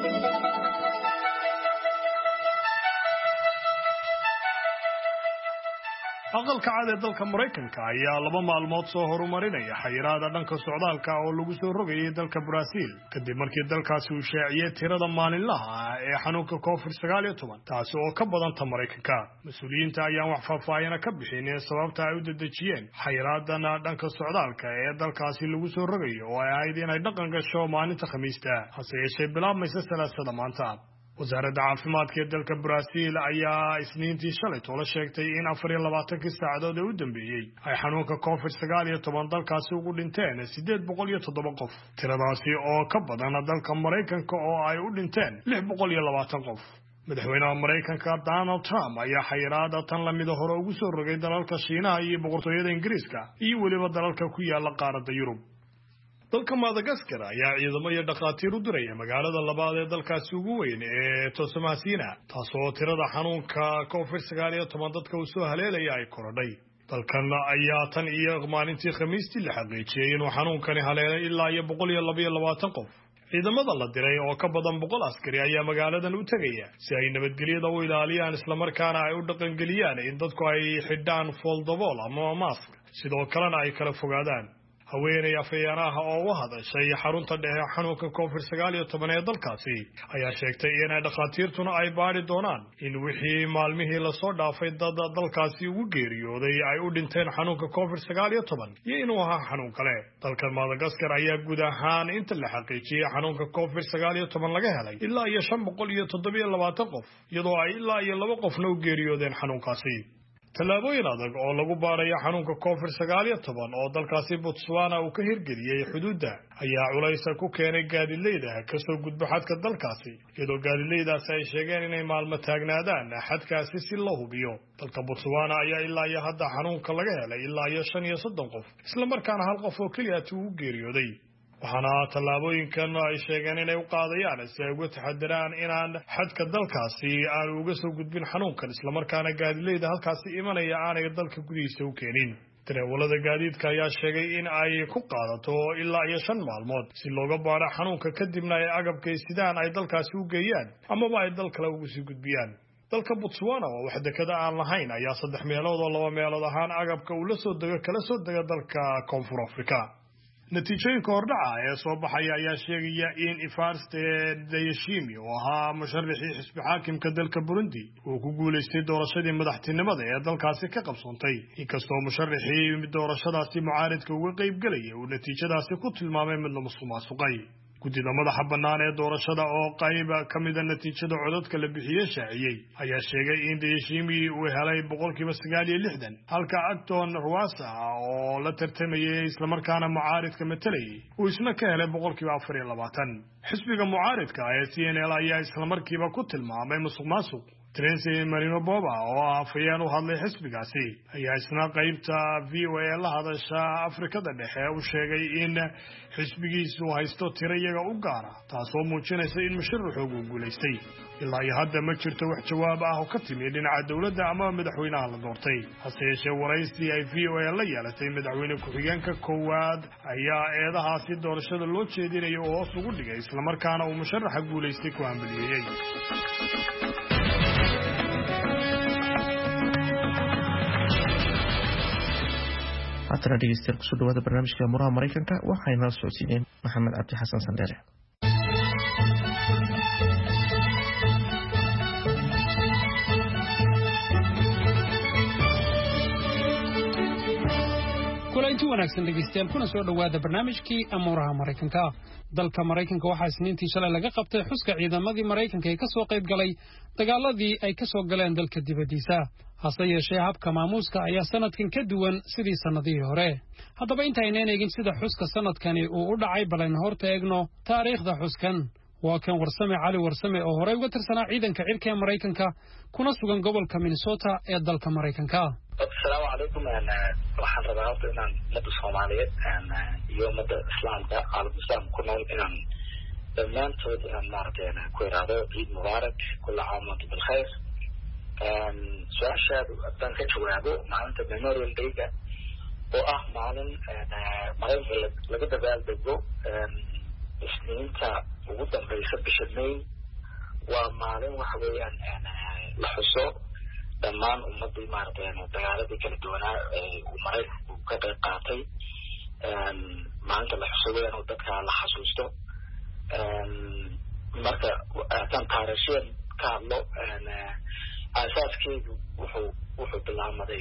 aqalka cad ee dalka Mareykanka ayaa 2 maalmood soo horumarinaya xayiraada dhanka socdaalka oo lagu soo rogayay dalka Brazil kadib markii dalkaasi uu shaaciyay tirada maalinlaha ah ee xanuunka COVID-19 taas oo ka badan ta Mareykanka. Mas'uuliyiinta ayaa wax faahfaahin ka bixinay sababta ay u dedejiyeen xayiraadan dhanka socdaalka ee dalkaasi lagu soo rogayo oo ay ahayd inay dhaqan gasho maalinta Khamiista hase yeeshee bilaabmaysa Salaasada maanta. wasaaradda caafimaadka ee dalka Brazil ayaa isniintii shalay tolo sheegtay in 24 saacadood u dambeeyay ay xanuunka COVID-19 dalkaasi ugu dhinteen 807 qof. Tiradaasi oo ka badan dalka Mareykanka oo ay u dhinteen 620 qof. madaxweynaha Mareykanka Donald Trump ayaa xayiraada tan la mid hore ugu soo rogay dalalka Shiinaha iyo boqortooyada Ingiriiska iyo waliba dalalka ku yaala qaaradda Yurub. dalka Madagascar ayaa ciidamo iyo dhaqaatiir u diray magaalada labaad ee dalkaasi ugu weyn ee Tosamasiina taasoo tirada xanuunka COVID-19 dadka uu soo haleelay ay korodhay. dalkan ayaa tan iyo maalintii Khamiistii la xaqiijiyay inuu xanuunkani haleelay ilaa 122 qof. ciidamada la diray oo ka badan 100 askari ayaa magaaladan u tagaya si ay nabadgelyada u ilaaliyaan isla markaana ay u dhaqangeliyaan in dadku ay xidhaan foldable ama mask sidoo kalena ay kala fogaadaan. haweeney afayanaha oo u hadashay xarunta dhexe xanuunka COVID-19 ee dalkaasi ayaa sheegtay in dhaqaatiirtuna ay baari doonaan in wixii maalmihii la soo dhaafay dad dalkaasi ugu geeriyooday ay u dhinteen xanuunka COVID-19 iyo inuu ahaa xanuun kale. dalka Madagascar ayaa guud ahaan inta la xaqiijiyay xanuunka COVID-19 laga helay ilaa 527 qof iyadoo ay ilaa 2 qofna u geeriyoodeen xanuunkaasi. tallaabooyin adag oo lagu baarayo xanuunka COVID-19 oo dalkaasi Botswana uu ka hirgeliyay xuduudda ayaa culays ku keenay gaadiidleyda ka soo gudba xadka dalkaasi iyadoo gaadiidleydaas ay sheegeen inay maalmo taagnaadaan xadkaasi si loo hubiyo. dalka Botswana ayaa ilaa hadda xanuunka laga helay ilaa 35 qof isla markaana 1 qof oo kaliya uu geeriyooday. waxaana tallaabooyinkan ay sheegeen inay u qaadayaan si ay uga taxadiraan inaan xadka dalkaasi aan uga soo gudbin xanuunkan isla markaana gaadiidleyda halkaasi imanaya aanay dalka gudihiisa u keenin. dareewalada gaadiidka ayaa sheegay in ay ku qaadato ilaa 5 maalmood si looga baaro xanuunka kadibna ay agabka sidaan ay dalkaasi u geeyaan amaba ay dal kale ugu sii gudbiyaan. dalka Botswana oo wax dekada aan lahayn ayaa 3 meelood oo 2 meelood ahaan agabka uu kala soo dego dalka Koonfur Afrika. natiijooyinka hordhaca ee soo baxaya ayaa sheegaya in Evariste Ndayishimiye oo ahaa musharaxii xisbi xaakimka dalka Burundi uu ku guuleystay doorashadii madaxtinimada ee dalkaasi ka qabsoontay inkastoo musharaxii doorashadaasi mucaaradka uga qayb galay uu natiijadaasi ku tilmaamay mid la musuqmaasuqay. guddida madaxa bannaan ee doorashada oo qayb ka mid ah natiijada codadka la bixiyay shaaciyay ayaa sheegay in Ndayishimiye uu helay 69 halka Acton Rwasa oo la tartamayay isla markaana mucaaradka matalayay uu isna ka helay 24. xisbiga mucaaradka ee CNL ayaa isla markiiba ku tilmaamay musuqmaasuq. Tracy Marino Boba oo afayeen u hadlay xisbigaasi ayaa isna qaybta VOA la hadasha Afrikada Dhexe u sheegay in xisbigiisu haysto tiro iyaga u gaara taasoo muujinaysa in musharaxu uu guuleystay. ilaa hadda ma jirto wax jawaab ah oo ka timid dhinaca dawladda ama madaxweynaha la doortay. hase yeeshee waraysi ay VOA la yeelatay madaxweyne ku-xigeenka koowaad ayaa eedahaasi doorashada loo jeedinayo oo hoos ugu dhigay isla markaana uu musharaxa guuleystay ku hambalyeeyay. haddana dhegeystayaal kusoo dhawaada barnaamijka amuraha Mareykanka waxayna socodsiineen Maxamed Cabdi Xasan Sandere. kulanti wanaagsan dhegeystayaal kuna soo dhawaada barnaamijkii amuraha Mareykanka. dalka Mareykanka waxaa isniintii shalay laga qabtay xuska ciidamadii Mareykanka ee ka soo qayb galay dagaaladii ay ka soo galeen dalka dibadiisa. hase yeeshee habka maamuuska ayaa sanadkan ka duwan sidii sanadihii hore. haddaba intaynaan eegin sida xuska sanadkani uu u dhacay balayna horta eegno taariikhda xuskan. waa kan Warsame Cali Warsame oo horey uga tirsanaa ciidanka cirka ee Mareykanka kuna sugan gobolka Minnesota ee dalka Mareykanka. السلام عليكم. أنا waxaan rabaa horta inaan ummadda Soomaaliyeed iyo ummadda Islaamka caalamka kuna inaan dhammaantood maaragtay ku iraado ciid mubaarak kulla caam wa antum bilkhayr. su'aashaadu haddaan ka jawaabo maalinta Memorial Day-ga oo ah maalin maraykanka laga dabaaldego isniinta ugu dambaysa bisha May waa maalin waxa weeyaan la xuso dhammaan ummadii maaragtay dagaaladii kala duwanaa uu maraykanku ka qayb qaatay maalinta la xuso weeyaan oo dadka la xasuusto marka tan taariikhyan ka hadlo aasaaskeygu wuxuu bilaamaday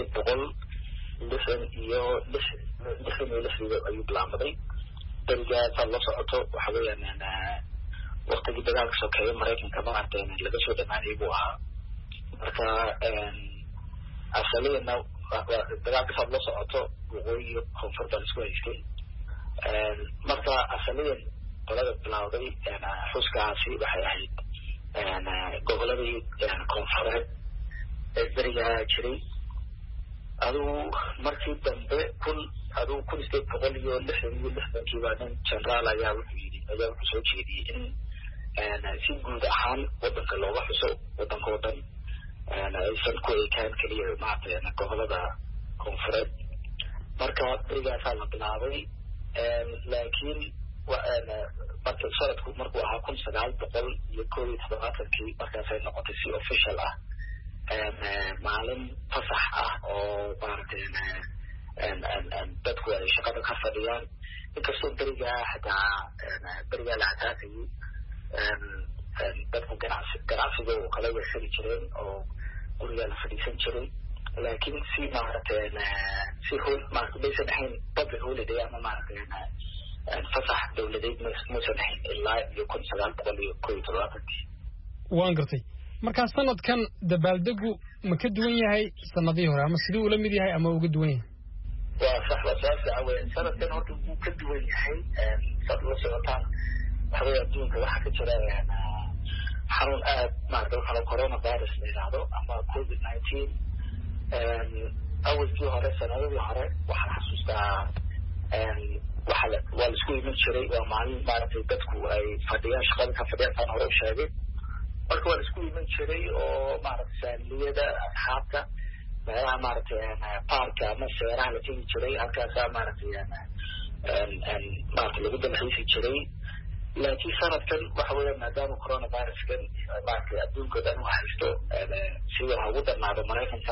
1866 ayuu bilaamaday darigaasa la socoto waxa weeyaan waqtigii dagaalka sokeeye maraykanka maaragtay laga soo dhamaanayay buu ahaa marka asaliyana dagaalkasaad la socoto waqooyi koonfur baan isku haystay marka asaliyan qolada bilawday xuskaasi waxay ahayd goboladii koonfureed ee berigaa jiray adigu markii dambe 1866 baa nin generaal ayaa wuxuu soo jeediyey in si guud ahaan wadanka looga xuso wadankoo dhan aysan ku ekaan keliya maaragtay gobolada koonfureed marka berigaasaa la bilaabay laakiin marka sanadku markuu ahaa 1971 markaasay noqotay si official ah maalin fasax ah oo maaragtay dadku ay shaqada ka fadhiyaan inkastoo berigaa xataa berigaa la asaasayay dadku ganacsiga oo kala weersani jireen oo gurigaa la fadhiisan jiray laakiin si maaragtay si maaragtay maysan ahayn public holiday ama maaragtay fasax dowladeed maysan ahayn ilaa iyo 1971 waan gartay markaa sanadkan dabaaldegu ma ka duwan yahay sanadihii hore ama siduu ula mid yahay ama uga duwan yahay waa sax waa sax sanadkan horta wuu ka duwan yahay saad la socotaan waxa weeye adduunka waxaa ka jira xarun aad maaragtay waxaa coronavirus la yidhaahdo ama COVID-19 awalkii hore sanadadii hore waxaan xasuustaa waa la isku iman jiray waa maalin maaragtay dadku ay fadhiyaan shaqada ka fadhiyaan taan hore u sheegay marka waa la isku iman jiray oo maaragtay saamiyada asxaabta meelaha maaragtay baarka ama seeraha la tegi jiray halkaasaa maaragtay maaragtay lagu dalxiisi jiray laakiin sanadkan waxa weeya maadaama coronaviruskan maaragtay adduunka dhan u haysto sida ugu darnaado maraykanka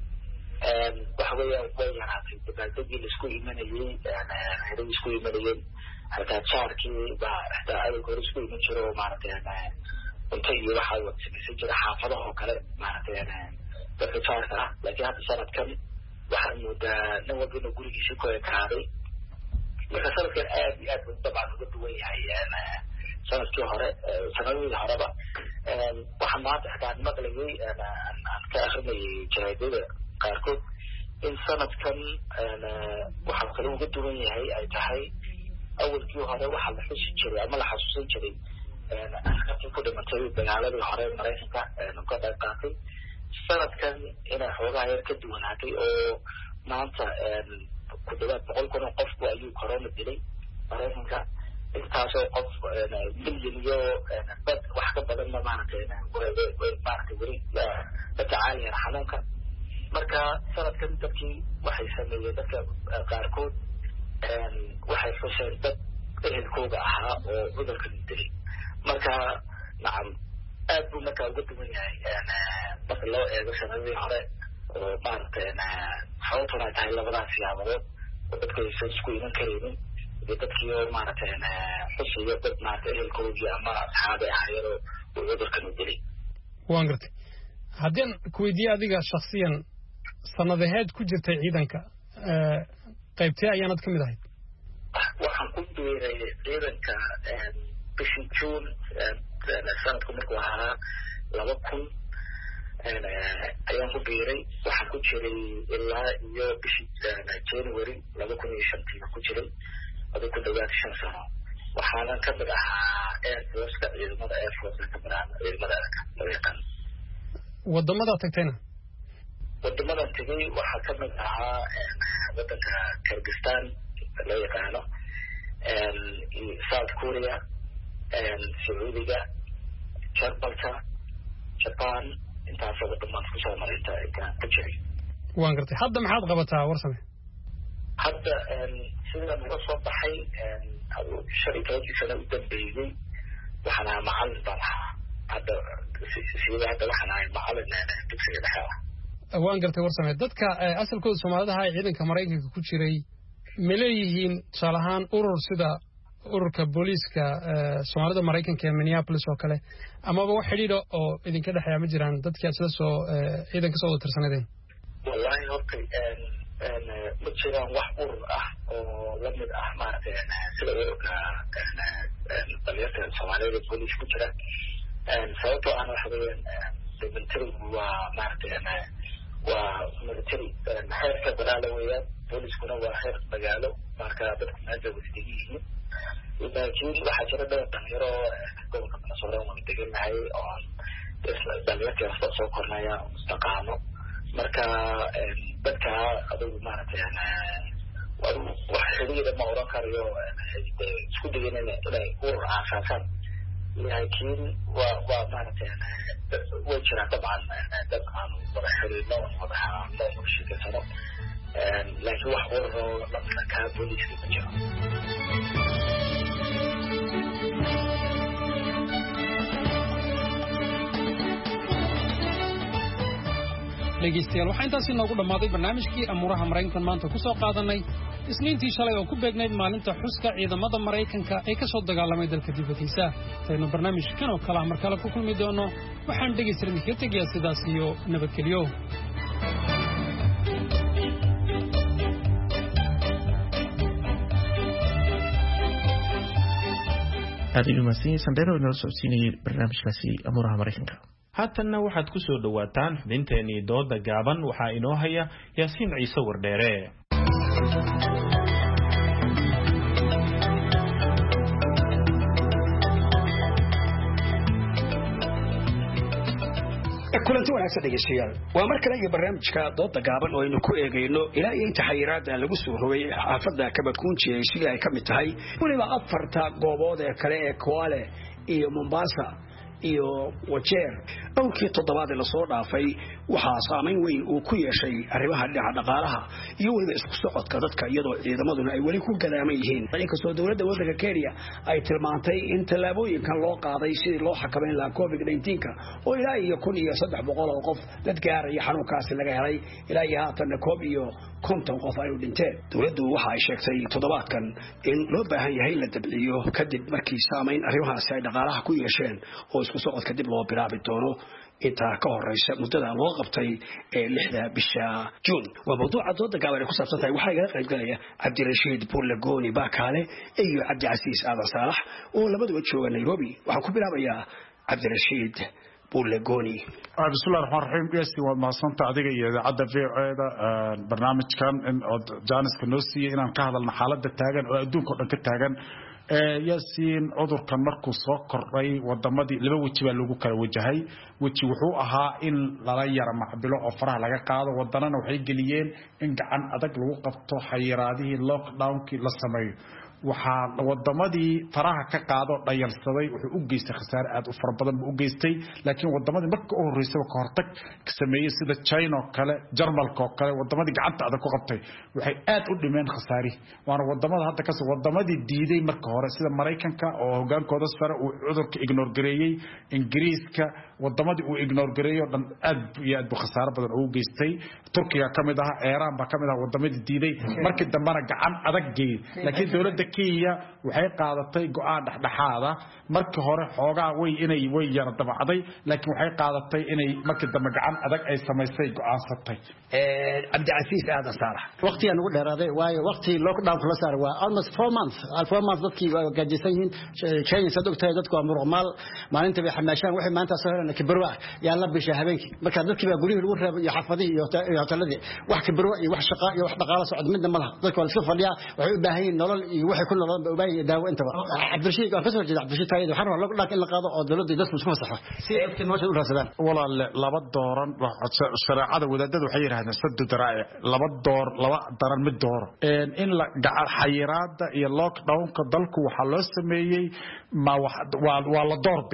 waxa weeya way yaraatay dabaaldegii la isku imanayay heeradii isku imanayeen hataa jaarkii baa hataa adalka hore isku iman jiro oo maaragtay cunto iyo waxaa wad samaysan jira xaafadaha oo kale maaragtay dadka jaarka ah laakiin hadda sanadkan waxaad moodaa nin walba inuu gurigiisii ku ekaaday marka sanadkan aad iyo aad buu dabcan uga duwan yahay sanadkii hore sanadihii horeba waxaan maanta xitaa maqlayay aan ka akrinayay jaraadada qaarkood in sanadkan waxaa kale uga duwan yahay ay tahay awalkii hore waxaa la xusi jiray ama la xasuusan jiray askartii ku dhimatay dagaaladii hore maraykanka ka qayb qaatay sanadkan inay xoogaha yar ka duwanaatay oo maanta ku dhawaad 100,000 qofku ayuu corona dilay maraykanka intaasoo qof milyan iyo dad wax ka badanna maaragtay maaragtay weli la tacaalayaan xanuunka marka sanadkan dadkii waxay sameeyeen dadka qaarkood waxay xuseen dad ehelkooga ahaa oo cudurkan dilay marka nacam aad buu markaa uga duwan yahay marka loo eego sanadihii hore oo maaragtay sababtuna ay tahay labadaas siyaabadood oo dadku aysan isku iman karaynin iyo dadkii oo maaragtay xusiyo dad maaragtay ehelkoogii ama asxaabi ahaayadoo uu cudurkan u dilay waan gartay haddii aan ku weydiiye adiga shaksiyan sanadaheed ku jirtay ciidanka qaybtee ayaanad ka mid ahayd waxaan ku biiray ciidanka bishii June sanadku markuu ahaa 2000 ayaan ku biiray waxaan ku jiray ilaa iyo bishii January 2005 ku jiray adoo ku dhawaad 5 sano waxaana ka mid ahaa Air Force-ka ciidamada Air Force-ka ka mid ahaa ciidamada loo yaqaan wadamada tagtayna wadamadan tegay waxaa ka mid ahaa wadanka Kyrgyzstan loo yaqaano South Korea Sacuudiga Jarmalka Japan intaasoo wadamaad kusoo maray intaan ku jiray waan gartay hadda maxaad qabataa warsame hadda sida naga soo baxay shalay tobankii sano u dambeeyey waxaan ahaa macalin baan ahaa hadda waxaan ahay macalin dugsiga dhexe ah. waan gartay warsame dadka asalkooda Soomaalidaha ee ciidanka Mareykanka ku jiray ma leeyihiin tusaale ahaan urur sida ururka booliiska Soomaalida Mareykanka ee Minneapolis oo kale amaba wax xidhiidh oo idinka dhaxaya ma jiraan dadkii sida soo ciidanka soo tirsanadeen? wallahi horta ma jiraan wax urur ah oo la mid ah maaragtay sida ururka dhalinyarta Soomaalida booliis ku jira sababtoo aan waxa weeyaan military waa maaragtay waa military xeerka dagaala weeyaan booliiskuna waa xeer dagaalo marka dadku maanta way isdigiyihiin laakiin waxaa jira dhowr dhalinyaro gobolka Minnesota oo deganahay oo dhalinyarta soo kornaya mustaqaano marka dadka adigu maaragtay wax xiriir ma oran karayo isku dayeen inay urur aasaasan laakiin waa maaragtay way jiraan dabcan dad aan wada xiriirno wada hadalno sheekaysano laakiin wax ururo lamida kaa booliiska ma jiro. dhegeystayaal waxaa intaasi noogu dhammaaday barnaamijkii amuuraha Mareykanka maanta ku soo qaadanay isniintii shalay oo ku beegnayd maalinta xuska ciidamada Mareykanka ee ka soo dagaalamay dalka dibadiisa. saynu barnaamijkan oo kala mar kale ku kulmi doono waxaan dhegeystayaal ka tegayaa sidaas iyo nabadgelyo. aad u mahadsanyihiin Sandero inoo socodsiinayay barnaamijkaasi amuuraha Mareykanka. haatanna waxaad ku soo dhawaataan xubinteenii dooda gaaban waxaa inoo haya Yaasiin Ciise Wardheere. kulanti wanaagsan dhegeystayaal waa mar kale iyo barnaamijka dooda gaaban oo aynu ku eegayno ilaa iyo inta xayiraada lagu soo rogay xaafadda Kabakunji ee sida ay ka mid tahay waliba 4 goobood ee kale ee Kwale iyo Mombasa iyo Wajeer dhowrkii toddobaad la soo dhaafay waxaa saameyn weyn uu ku yeeshay arrimaha dhaqaalaha iyo weliba isku socodka dadka iyadoo ciidamaduna ay weli ku gadaaman yihiin inkastoo dawladda waddanka Kenya ay tilmaantay in tallaabooyinkan loo qaaday sidii loo xakameyn lahaa COVID-19 oo ilaa iyo 1300 oo qof dad gaaraya xanuunkaasi laga helay ilaa iyo haatan 50 qof ay u dhinteen. dawladdu waxa ay sheegtay toddobaadkan in loo baahan yahay la dabciyo kadib markii saameyn arrimahaasi ay dhaqaalaha ku yeesheen oo isku socodka dib loo bilaabi doono inta ka horeysa muddada loo qabtay ee 6 bisha June. waa mawduuca dooda gaaban ee ku saabsan tahay waxaa iga qayb galaya Cabdirashiid Buurlagooni Baakaale iyo Cabdicasiis Aadan Saalax oo labaduba jooga Nairobi. waxaan ku bilaabayaa Cabdirashiid Buurlagooni. bismillaahir rahmaanir rahiim. geesi waa maasanta adiga iyo idaacadda VOAda barnaamijkan in jaaniska noo siiyay inaan ka hadalno xaaladda taagan oo adduunka oo dhan ka taagan. Yaasiin cudurkan markuu soo kordhay wadamadii laba waji baa lagu kala wajahay. waji wuxuu ahaa in lala yara macbilo oo faraha laga qaado wadanana waxay geliyeen in gacan adag lagu qabto xayiraadihii lockdownkii la sameeyo. waxaa wadamadii faraha ka qaado dhayalsaday wuxuu u geystay khasaare aad u fara badan u geystay laakiin wadamadii marka ugu horeysay ka hortag ka sameeyay sida China oo kale Jarmalka oo kale wadamadii gacanta adag ku qabtay waxay aad u dhimeen khasaari waana wadamada hadda ka soo wadamadii diiday marka hore sida Mareykanka oo hogaankooda sare uu cudurka ignore gareeyay Ingiriiska wadamadii uu ignore gareeyo dhan aad iyo aad khasaare badan u geystay. Turkiga kamid ah Iran ba kamid ah wadamadii diiday markii dambana gacan adag geeyay laakiin dawladda Kenya waxay qaadatay go'aan dhaxdhaxaada markii hore xoogaa way yara dabacday laakiin waxay qaadatay inay markii dambe gacan adag ay sameysay go'aansatay. Cabdicasiis Aadan Saalax waqtigan ugu dheeraaday waayo waqti lockdown la saaray waa almost 4 months dadkii waa gaajaysan yihiin Kenya sadogtay dadku waa muruqmaal maalinta bay xamaashaan waxay maanta soo helaan kibarwa yaa la bisha habeenkii marka dadkii baa guriyada ugu reebay iyo xafadii iyo hoteeladii wax kibarwa iyo wax shaqo iyo wax dhaqaale socod midna malaha dadku waa iska fadhiya waxay u baahan yihiin nolol iyo waxay ku nolol u baahan yihiin daawo intaba. Cabdirashiid waan ka soo jeedaa Cabdirashiid taayid waxaan rabaa lockdown in la qaado oo dawladda dadku isku fasaxo si ay nolosha u raadsadaan. walaal laba dooran sharaacada wadaadadu waxay yiraahdeen saddex daraa'ic laba daran mid dooro in la gacan xayiraada iyo lockdownka dalku waxa loo sameeyay waa la door biday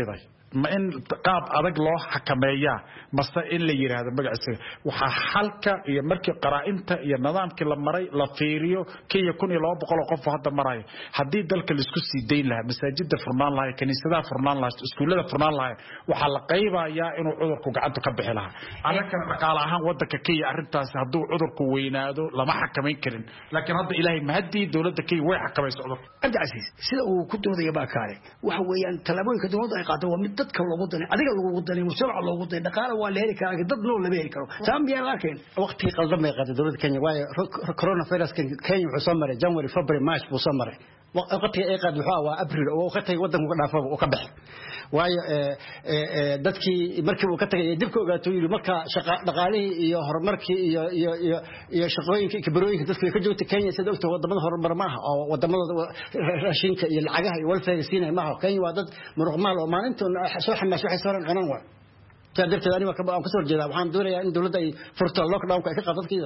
ma in qaab adag loo xakameeyaa mase in la yiraahdo magaciisa waxa xalka iyo markii qaraa'inta iyo nidaamkii la maray la fiiriyo Kenya 1200 qof hadda maray hadii dalka la isku sii deyn lahaa masaajidda furnaan lahaa kaniisadaha furnaan lahaa iskuulada furnaan lahaa waxa la qaybayaa inuu cudurku gacanta ka bixi lahaa anaka dhaqaale ahaan wadanka Kenya arintaas haduu cudurku weynaado lama xakameyn karin laakiin hadda ilaahay ma hadii dawladda Kenya way xakamayso cudurka Abdi Aziz sida uu ku doodaya baa kaale waxa weeyaan talaabooyinka dawladda ay qaado waa mid dadka loogu danay adiga loogu danay mujtamaca loogu danay dhaqaale waa la heli karaa dad loo lama heli karo saambiya laakiin waqti qaldan bay qaaday dawladda Kenya waayo coronavirus Kenya wuxuu soo maray January February March buu soo maray waqtiga ay qaad wuxuu waa April oo waqtiga wadanku ka dhaafay oo ka baxay waayo dadkii markii uu ka tagay dib ka ogaato yiri marka shaqa dhaqaalihii iyo horumarkii iyo shaqooyinka kibrooyinka dadku ka joogtay Kenya sida ogto wadamada horumar maaha oo wadamada raashinka iyo lacagaha iyo welfare siinay maaha Kenya waa dad muruqmaal oo maalinta soo xamaas waxay saaran cunaan waa tadarteed aniga ka soo horjeedaa waxaan doonayaa in dawladda ay furto lockdown ka qaadato dadkeeda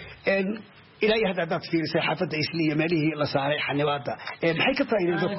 إلى هذا دات في ساحة إسلامية ماليه إلا صاري حنواتا بحيث فايدة دوك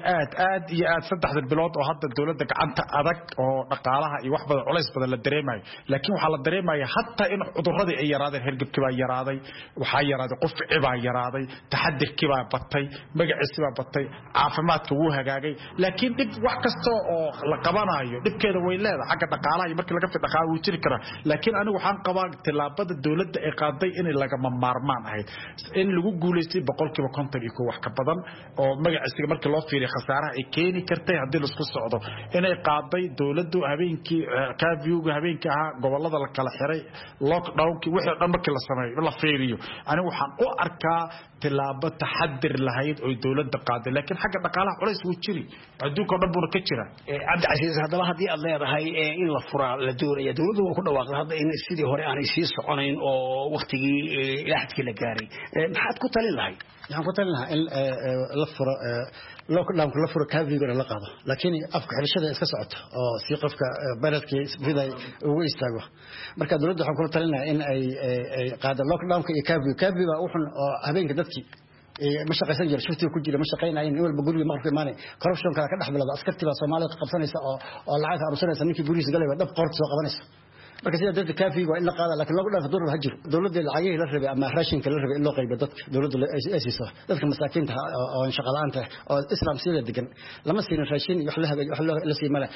يا صدح البلاد وهذا الدولة دك أنت أذك ونقالها يوحبط عليس بدل الدريمة لكن وحال الدريمة حتى إن عذر هذه أي راضي هرجب كبا يراضي وحي راضي قف عبا يراضي تحدث كبا بطي بقى اسمه بطي عافمات كوها جاي لكن دب وحكستو لقبنا أيه دب كده ويلا حاجة نقالها يمكن لقى في نقال وتذكره لكن أنا وحان قبا تلابد الدولة إقاضي إن لقى ممارمان in lagu guuleystay 100% iyo wax ka badan oo magaciisa markii loo fiiriyo khasaaraha ay keeni kartay hadii la isku socdo inay qaaday dawladdu habeenkii kaafiyoga habeenkii aha gobolada la kala xiray lockdown-kii wixii dhan markii la sameeyo la fiiriyo anigu waxaan u arkaa tilaabo taxadir lahayd oo dawladda qaaday laakiin xagga dhaqaalaha culays uu jiri adduunka dhan buu ka jira Abdi Aziz hadaba hadii aad leedahay in la furaa la doonaya dawladdu ku dhawaaqday hadda in sidii hore aanay sii soconayn oo waqtigii ilaahadkii la gaaray maxaad ku talin lahayd waxaan ku talin lahaa in la furo lockdown la furo kaafiga la qaado laakiin afka xirashada iska socoto oo si qofka baladkii fiday ugu istaago marka dawladdu waxaan ku talin lahaa in ay qaado lockdown-ka iyo kaafiga wuxuu habeenka dadkii ma shaqaysan jir shuftii ku jira ma shaqaynayeen walba guriga markay maanay corruption ka dhaxbilada askartiga Soomaaliyeed qabsanaysa oo lacag arusanaysa ninkii gurigiisa galay dab qorto soo qabanaysa marka sida dadka kaafiga waa in la qaado laakiin lagu dhaafo durba hajir dawladda lacagaha la rabay ama raashinka la rabay in loo qaybo dadka dawladda ay siiso dadka masaakiinta oo shaqo la'aanta oo islaam sida degan lama siin raashin iyo wax la siimala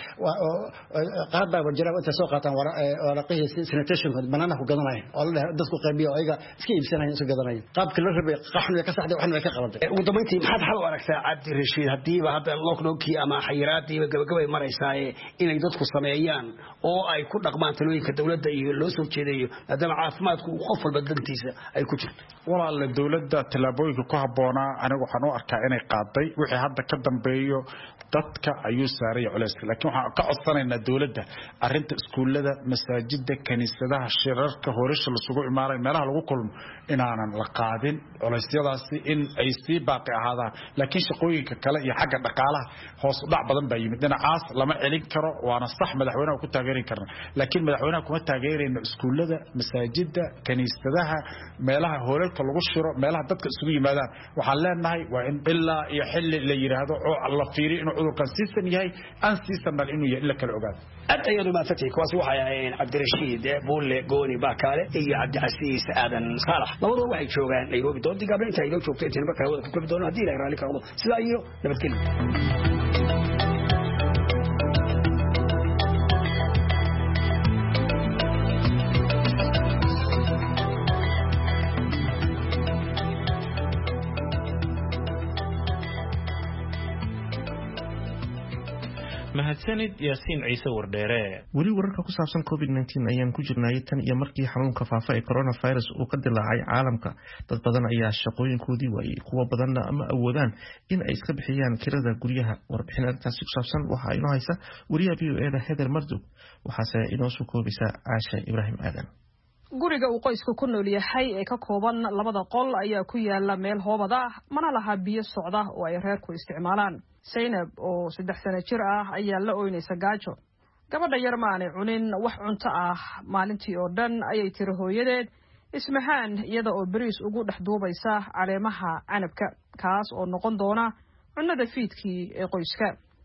qaad baa wajira inta soo qaataan waraqihii sanitation banana ku gadanayeen oo la dadku qaybiyo ayaga iska iibsanayeen iska gadanayeen qaabka la rabay qaxna ka saxday waxna ka qabanay ugu dambeyntii maxaad xal u aragtaa Cabdi Rashiid hadii ba hadda lockdown-kii ama xayiraadii gabagabay maraysaa inay dadku sameeyaan oo ay ku dhaqmaan talooyinka dawladda iyo loo soo jeedayo hadaba caafimaadku qof walba dantiisa ay ku jirto walaal dawladda talaabooyinka ku haboona anigu waxaan u arkaa inay qaaday wixii hadda ka dambeeyo dadka ayuu saaray culays laakiin waxaan ka codsanaynaa dawladda arinta iskuulada masaajidda kaniisadaha shirarka horeysha la sugu imaaray meelaha lagu kulmo inaanan la qaadin culeysyadaasi in ay sii baaqi ahaadaan laakiin shaqooyinka kale iyo xagga dhaqaalaha hoos u dhac badan baa yimid dhinacaas lama celin karo waana sax madaxweynaha ku taageerin karna laakiin madaxweynaha kuma taageerayno iskuulada masaajidda kaniisadaha meelaha horeelka lagu shiro meelaha dadka isugu yimaadaan waxaan leenahay waa in ilaa iyo xilli la yiraahdo oo la fiiriyo inuu cudurkan siisan yahay aan siisan inuu yahay illa kala ogaado ayadu ma fatay kuwaas waxay ahaayeen Cabdi Rashiid Buule Gooni Bakale iyo Cabdi Casiis Aadan Saalax labadu waxay joogaan Nairobi doontii gaabinta ay joogtay inta markaa wada ku kala doonaan hadii la raali karo sida iyo nabadgelyo mahadsanid Yaasiin Ciise Wardheere weli wararka ku saabsan COVID-19 ayaan ku jirnay tan iyo markii xanuunka faafa ee coronavirus uu ka dilaacay caalamka dad badan ayaa shaqooyinkoodii waayay kuwa badanna ama awoodaan in ay iska bixiyaan kirada guryaha warbixin arrintaasi ku saabsan waxaa inoo haysa wariyaha VOA Heather Marduk waxaase inoo soo koobaysa Aasha Ibrahim Aadan guriga uu qoysku ku nool yahay ee ka kooban labada qol ayaa ku yaala meel hoobad ah mana laha biyo socda oo ay reerku isticmaalaan Zainab oo 3 sano jir ah ayaa la ooynaysa gaajo gabadha yar ma aanay cunin wax cunto ah maalintii oo dhan ayay tiri hooyadeed ismahaan iyada oo bariis ugu dhex duubaysa caleemaha canabka kaas oo noqon doona cunnada fiidkii ee qoyska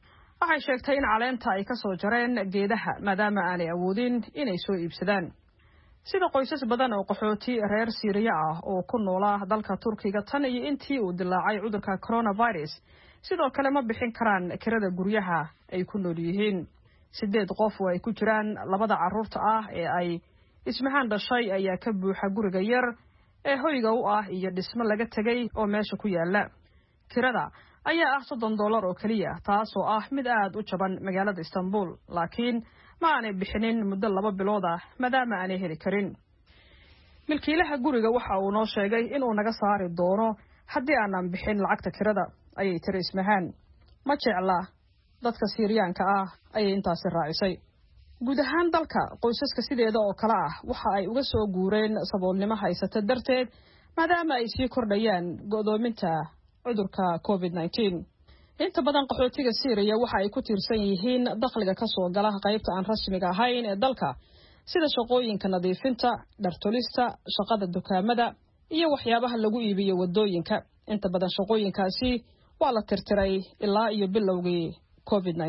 waxay sheegtay in caleenta ay ka soo jareen geedaha maadaama aanay awoodin inay soo iibsadaan. sida qoysas badan oo qaxooti reer Siiriya ah oo ku noolaa dalka Turkiga tan iyo intii uu dilaacay cudurka coronavirus sidoo kale ma bixin karaan kirada guryaha ay ku nool yihiin. 8 qof oo ay ku jiraan labada carruurta ah ee ay ismahaan dhashay ayaa ka buuxa guriga yar ee hoyga u ah iyo dhismo laga tagay oo meesha ku yaala. kirada ayaa ah $30 oo kaliya taasoo ah mid aad u jaban magaalada Istanbul, laakiin ma aanay bixinin muddo 2 bilood ah maadaama aanay heli karin. milkiilaha guriga waxa uu noo sheegay inuu naga saari doono haddii aanan bixin lacagta kirada, ayay tiri Ismahaan. ma jecla dadka Siiriyaanka ah ayay intaasi raacisay. guud ahaan dalka qoysaska sideeda oo kale ah waxa ay uga soo guureen saboolnimo haysata darteed maadaama ay sii kordhayaan go'doominta cudurka COVID-19. inta badan qaxootiga Siiriya waxa ay ku tiirsan yihiin dakhliga ka soo gala qaybta aan rasmiga ahayn ee dalka sida shaqooyinka nadiifinta, dhartolista, shaqada dukaamada iyo waxyaabaha lagu iibiyo wadooyinka. inta badan shaqooyinkaasi waa la tirtiray ilaa iyo bilowgii COVID-19.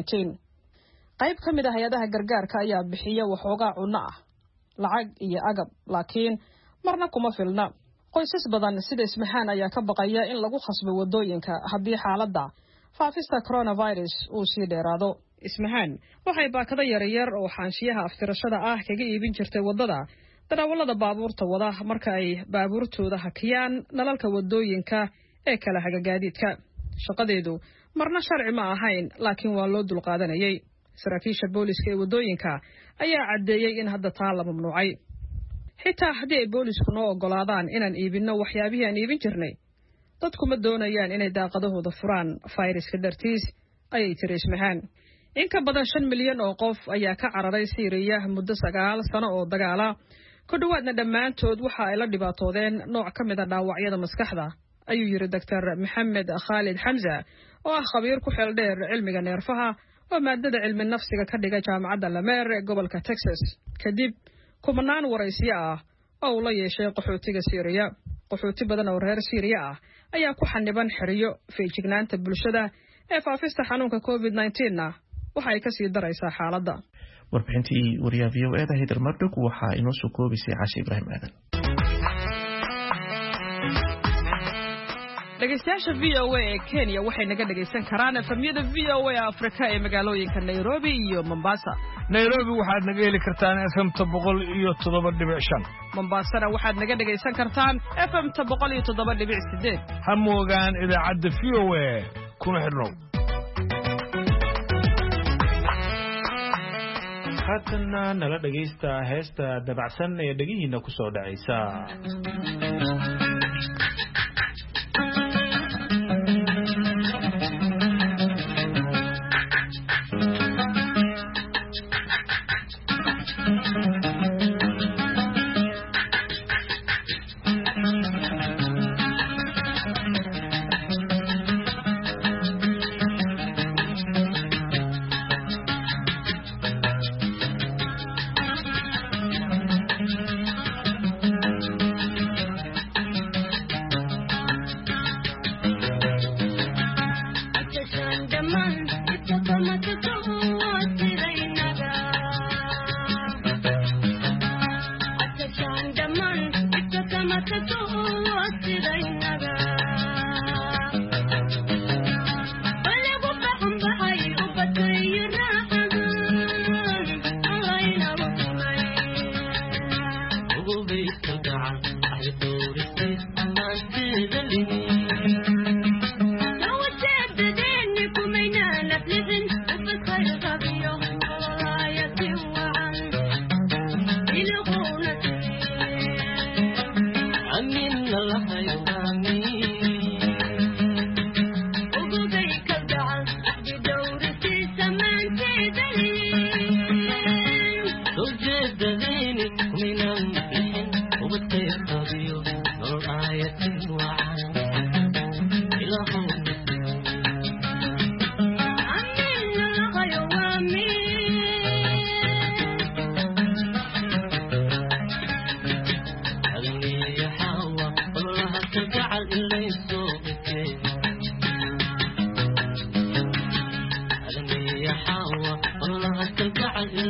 qayb ka mid ah hay'adaha gargaarka ayaa bixiya waxoogaa cunno ah, lacag iyo agab, laakiin marna kuma filna. qoysas badan sida Ismahaan ayaa ka baqaya in lagu khasbo wadooyinka haddii xaaladda faafista coronavirus uu sii dheeraado. Ismahaan waxay baakada yaryar oo xaanshiyaha aftirashada ah kaga iibin jirtay wadada darawallada baabuurta wada marka ay baabuurtooda hakiyaan nalalka wadooyinka ee kala hagagaadiidka. shaqadeedu marna sharci ma ahayn, laakiin waa loo dulqaadanayay. saraakiisha booliska ee wadooyinka ayaa caddeeyay in hadda taa la mamnuucay. xitaa haddii ay boolisku noo ogolaadaan inaan iibinno waxyaabihii aan iibin jirnay, dadku ma doonayaan inay daaqadahooda furaan fayraska dartiis, ayay tiri Ismahaan. in ka badan 5 milyan oo qof ayaa ka cararay Siiriya muddo 9 sano oo dagaala. ku dhawaadna dhammaantood waxa ay la dhibaatoodeen nooc ka mid ah dhaawacyada maskaxda, ayuu yiri Dr. Maxamed Khalid Hamza oo ah khabiir ku xeel dheer cilmiga neerfaha oo maadada cilmi nafsiga ka dhiga jaamacadda Lamer ee gobolka Texas. kadib kumanaan waraysiyo ah oo la yeeshay qaxootiga Siiriya. qaxooti badan oo reer Siiriya ah ayaa ku xaniban xiriyo feejignaanta bulshada ee faafista xanuunka COVID-19 waxa ay ka sii daraysaa xaaladda. warbixintii wariyaha VOA Heather Murdock waxa inoo soo koobisay Caashi Ibraahim Aadan. dhegeystayaasha VOA ee Kenya waxay naga dhegeysan karaan efemyada VOA Afrika ee magaalooyinka Nairobi iyo Mombasa. Nairobi waxaad naga heli kartaan FM 107.5. Mombasana waxaad naga dhegeysan kartaan FM 107.8. ha moogaan idaacadda VOA kuna xidhnow. haddana nala dhegeysta heesta dabacsan ee dhegihiina ku soo dhacaysa.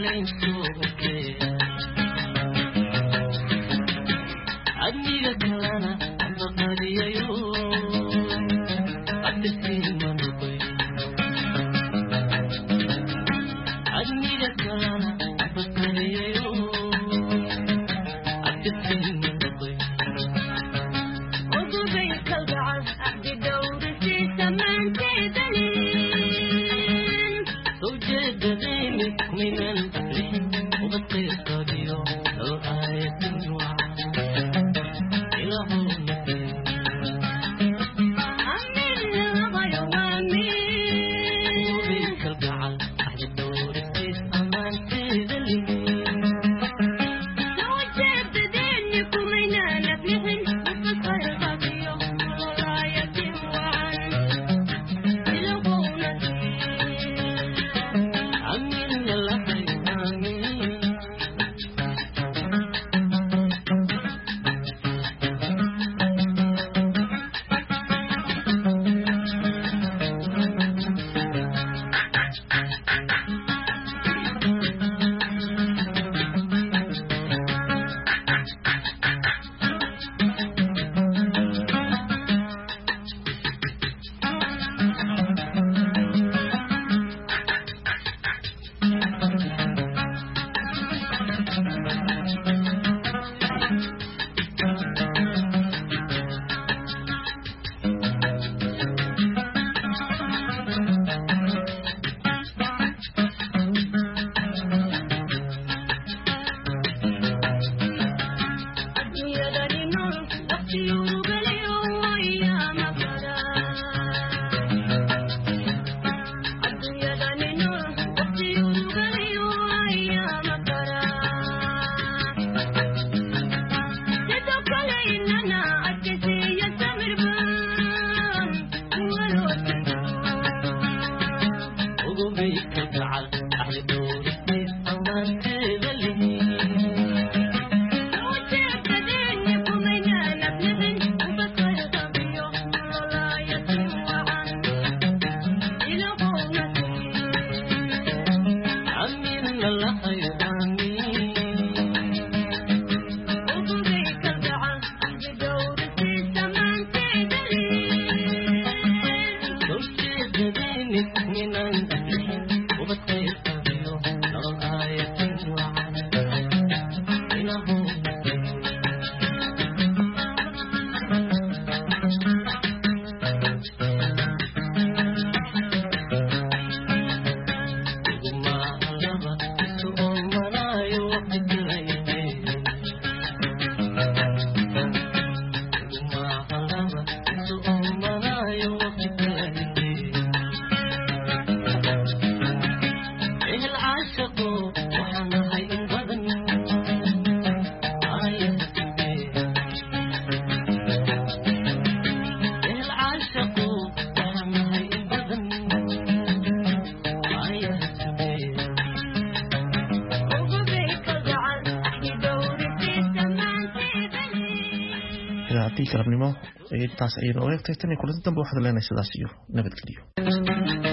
galabnimo intaas ayaynu u eegtay tan iyo kulanti dambe waxaad leenahay sidaas iyo nabadgelyo.